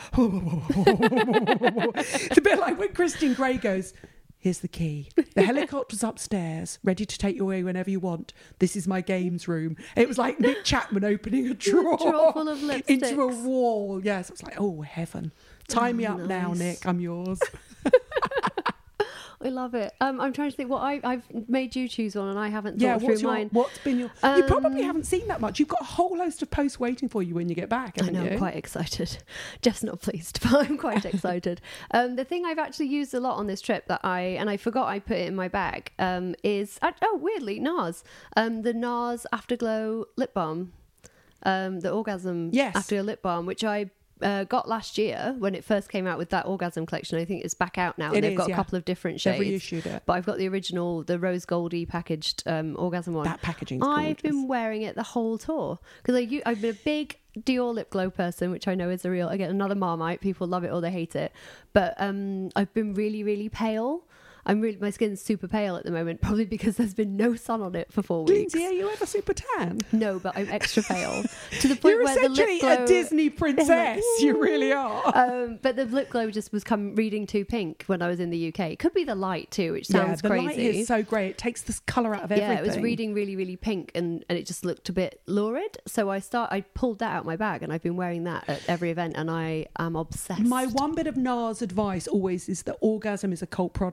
it's a bit like when Christine Grey goes, here's the key. The helicopter's upstairs, ready to take you away whenever you want. This is my games room. It was like Nick Chapman opening a drawer full of lipsticks. into a wall. Yes, it was like, oh heaven. Tie me up now, Nick. I'm yours. I love it. I'm trying to think what I've made you choose one, and I haven't thought what's through mine. What's been your? You probably haven't seen that much. You've got a whole host of posts waiting for you when you get back. I know, you? I'm quite excited. Jeff's not pleased, but I'm quite excited. The thing I've actually used a lot on this trip that I forgot I put it in my bag is weirdly NARS, the NARS Afterglow lip balm, the Orgasm Afterglow lip balm, which I got last year when it first came out with that Orgasm collection. I think it's back out now. And they've got a couple of different shades. They've reissued it. But I've got the original, the rose goldy packaged Orgasm one. That packaging's gorgeous. I've been wearing it the whole tour because I've been a big Dior lip glow person, which I know is a real, again, another Marmite. People love it or they hate it. But I've been really, really pale. My skin's super pale at the moment, probably because there's been no sun on it for 4 weeks. Lindsay, are you ever super tan? No, but I'm extra pale to the point You're where the lip essentially glow, a Disney princess. You really are. but the lip glow just was reading too pink when I was in the UK. It could be the light too, which sounds the crazy. light is so great. It takes this colour out of everything. Yeah, it was reading really, really pink, and it just looked a bit lurid. So I pulled that out my bag, and I've been wearing that at every event, and I am obsessed. My one bit of NARS advice always is that Orgasm is a cult product, and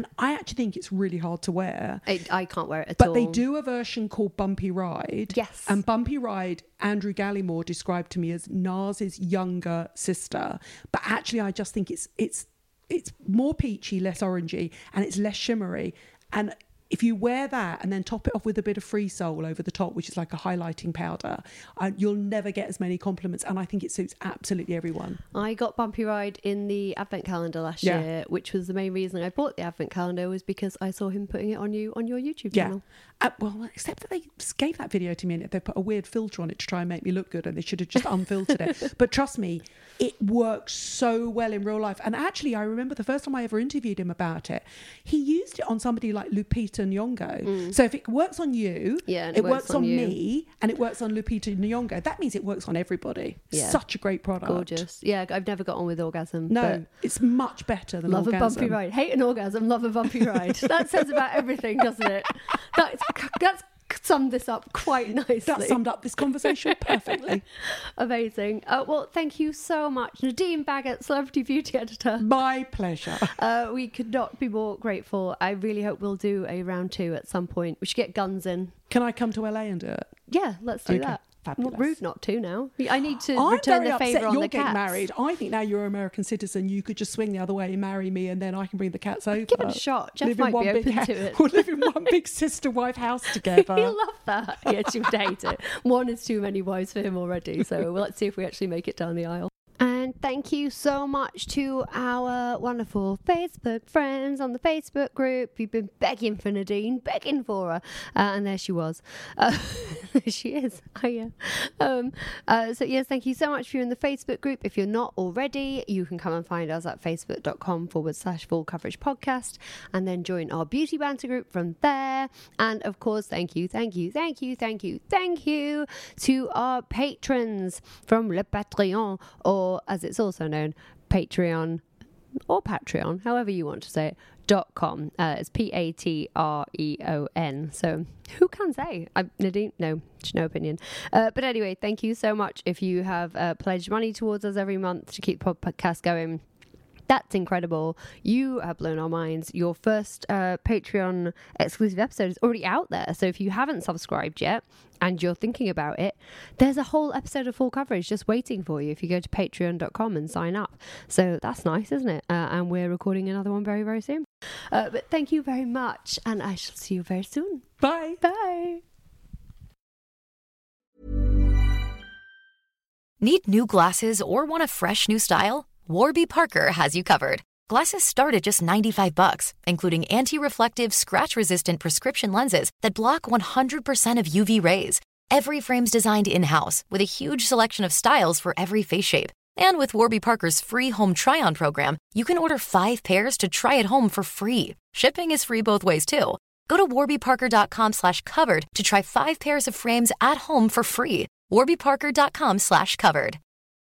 and I actually think it's really hard to wear. I can't wear it at but all. But they do a version called Bumpy Ride. Yes. And Bumpy Ride, Andrew Gallimore described to me as Nas's younger sister. But actually, I just think it's more peachy, less orangey, and it's less shimmery. And if you wear that and then top it off with a bit of Free Soul over the top, which is like a highlighting powder, you'll never get as many compliments. And I think it suits absolutely everyone. I got Bumpy Ride in the advent calendar last year, which was the main reason I bought the advent calendar, was because I saw him putting it on your YouTube channel. Well, except that they gave that video to me and they put a weird filter on it to try and make me look good, and they should have just unfiltered it. But trust me, it works so well in real life. And actually, I remember the first time I ever interviewed him about it, he used it on somebody like Lupita Nyong'o. So if it works on you, and it works on you. me, and it works on Lupita Nyong'o, that means it works on everybody. Yeah. Such a great product. Gorgeous. Yeah, I've never got on with Orgasm. No, but it's much better than love Orgasm. a Bumpy Ride. Hate an Orgasm, love a Bumpy Ride. That says about everything, doesn't it? That's summed this up quite nicely. That summed up this conversation perfectly. Amazing. Well, thank you so much, Nadine Baggett, Celebrity Beauty Editor. My pleasure. We could not be more grateful. I really hope we'll do a round 2 at some point. We should get guns in. Can I come to LA and do it? Yeah, let's do that. Fabulous. Well, rude not to now. I need to I'm return very the upset favour on you're the getting cats. married. I think now you're an American citizen, you could just swing the other way and marry me, and then I can bring the cats over. Give it a shot. Jeff Live in might be one big open to it. We'll live in one big sister-wife house together. He'll love that. Yes, you would hate it. One is too many wives for him already. So let's see if we actually make it down the aisle. And thank you so much to our wonderful Facebook friends on the Facebook group. We've been begging for Nadine, begging for her. And there she was. There she is. Hiya. So yes, thank you so much for you in the Facebook group. If you're not already, you can come and find us at facebook.com/Full Coverage Podcast, and then join our beauty banter group from there. And of course, thank you to our patrons from Le Patreon, or as it's also known, Patreon, or Patreon, however you want to say it, .com. It's Patreon. So who can say? Nadine? No opinion. But anyway, thank you so much if you have pledged money towards us every month to keep the podcast going. That's incredible. You have blown our minds. Your first Patreon exclusive episode is already out there. So if you haven't subscribed yet and you're thinking about it, there's a whole episode of Full Coverage just waiting for you if you go to patreon.com and sign up. So that's nice, isn't it? And we're recording another one very, very soon. But thank you very much. And I shall see you very soon. Bye. Bye. Need new glasses or want a fresh new style? Warby Parker has you covered. Glasses start at just $95, including anti-reflective, scratch-resistant prescription lenses that block 100% of UV rays. Every frame's designed in-house with a huge selection of styles for every face shape. And with Warby Parker's free home try-on program, you can order 5 pairs to try at home for free. Shipping is free both ways, too. Go to warbyparker.com/covered to try 5 pairs of frames at home for free. warbyparker.com/covered.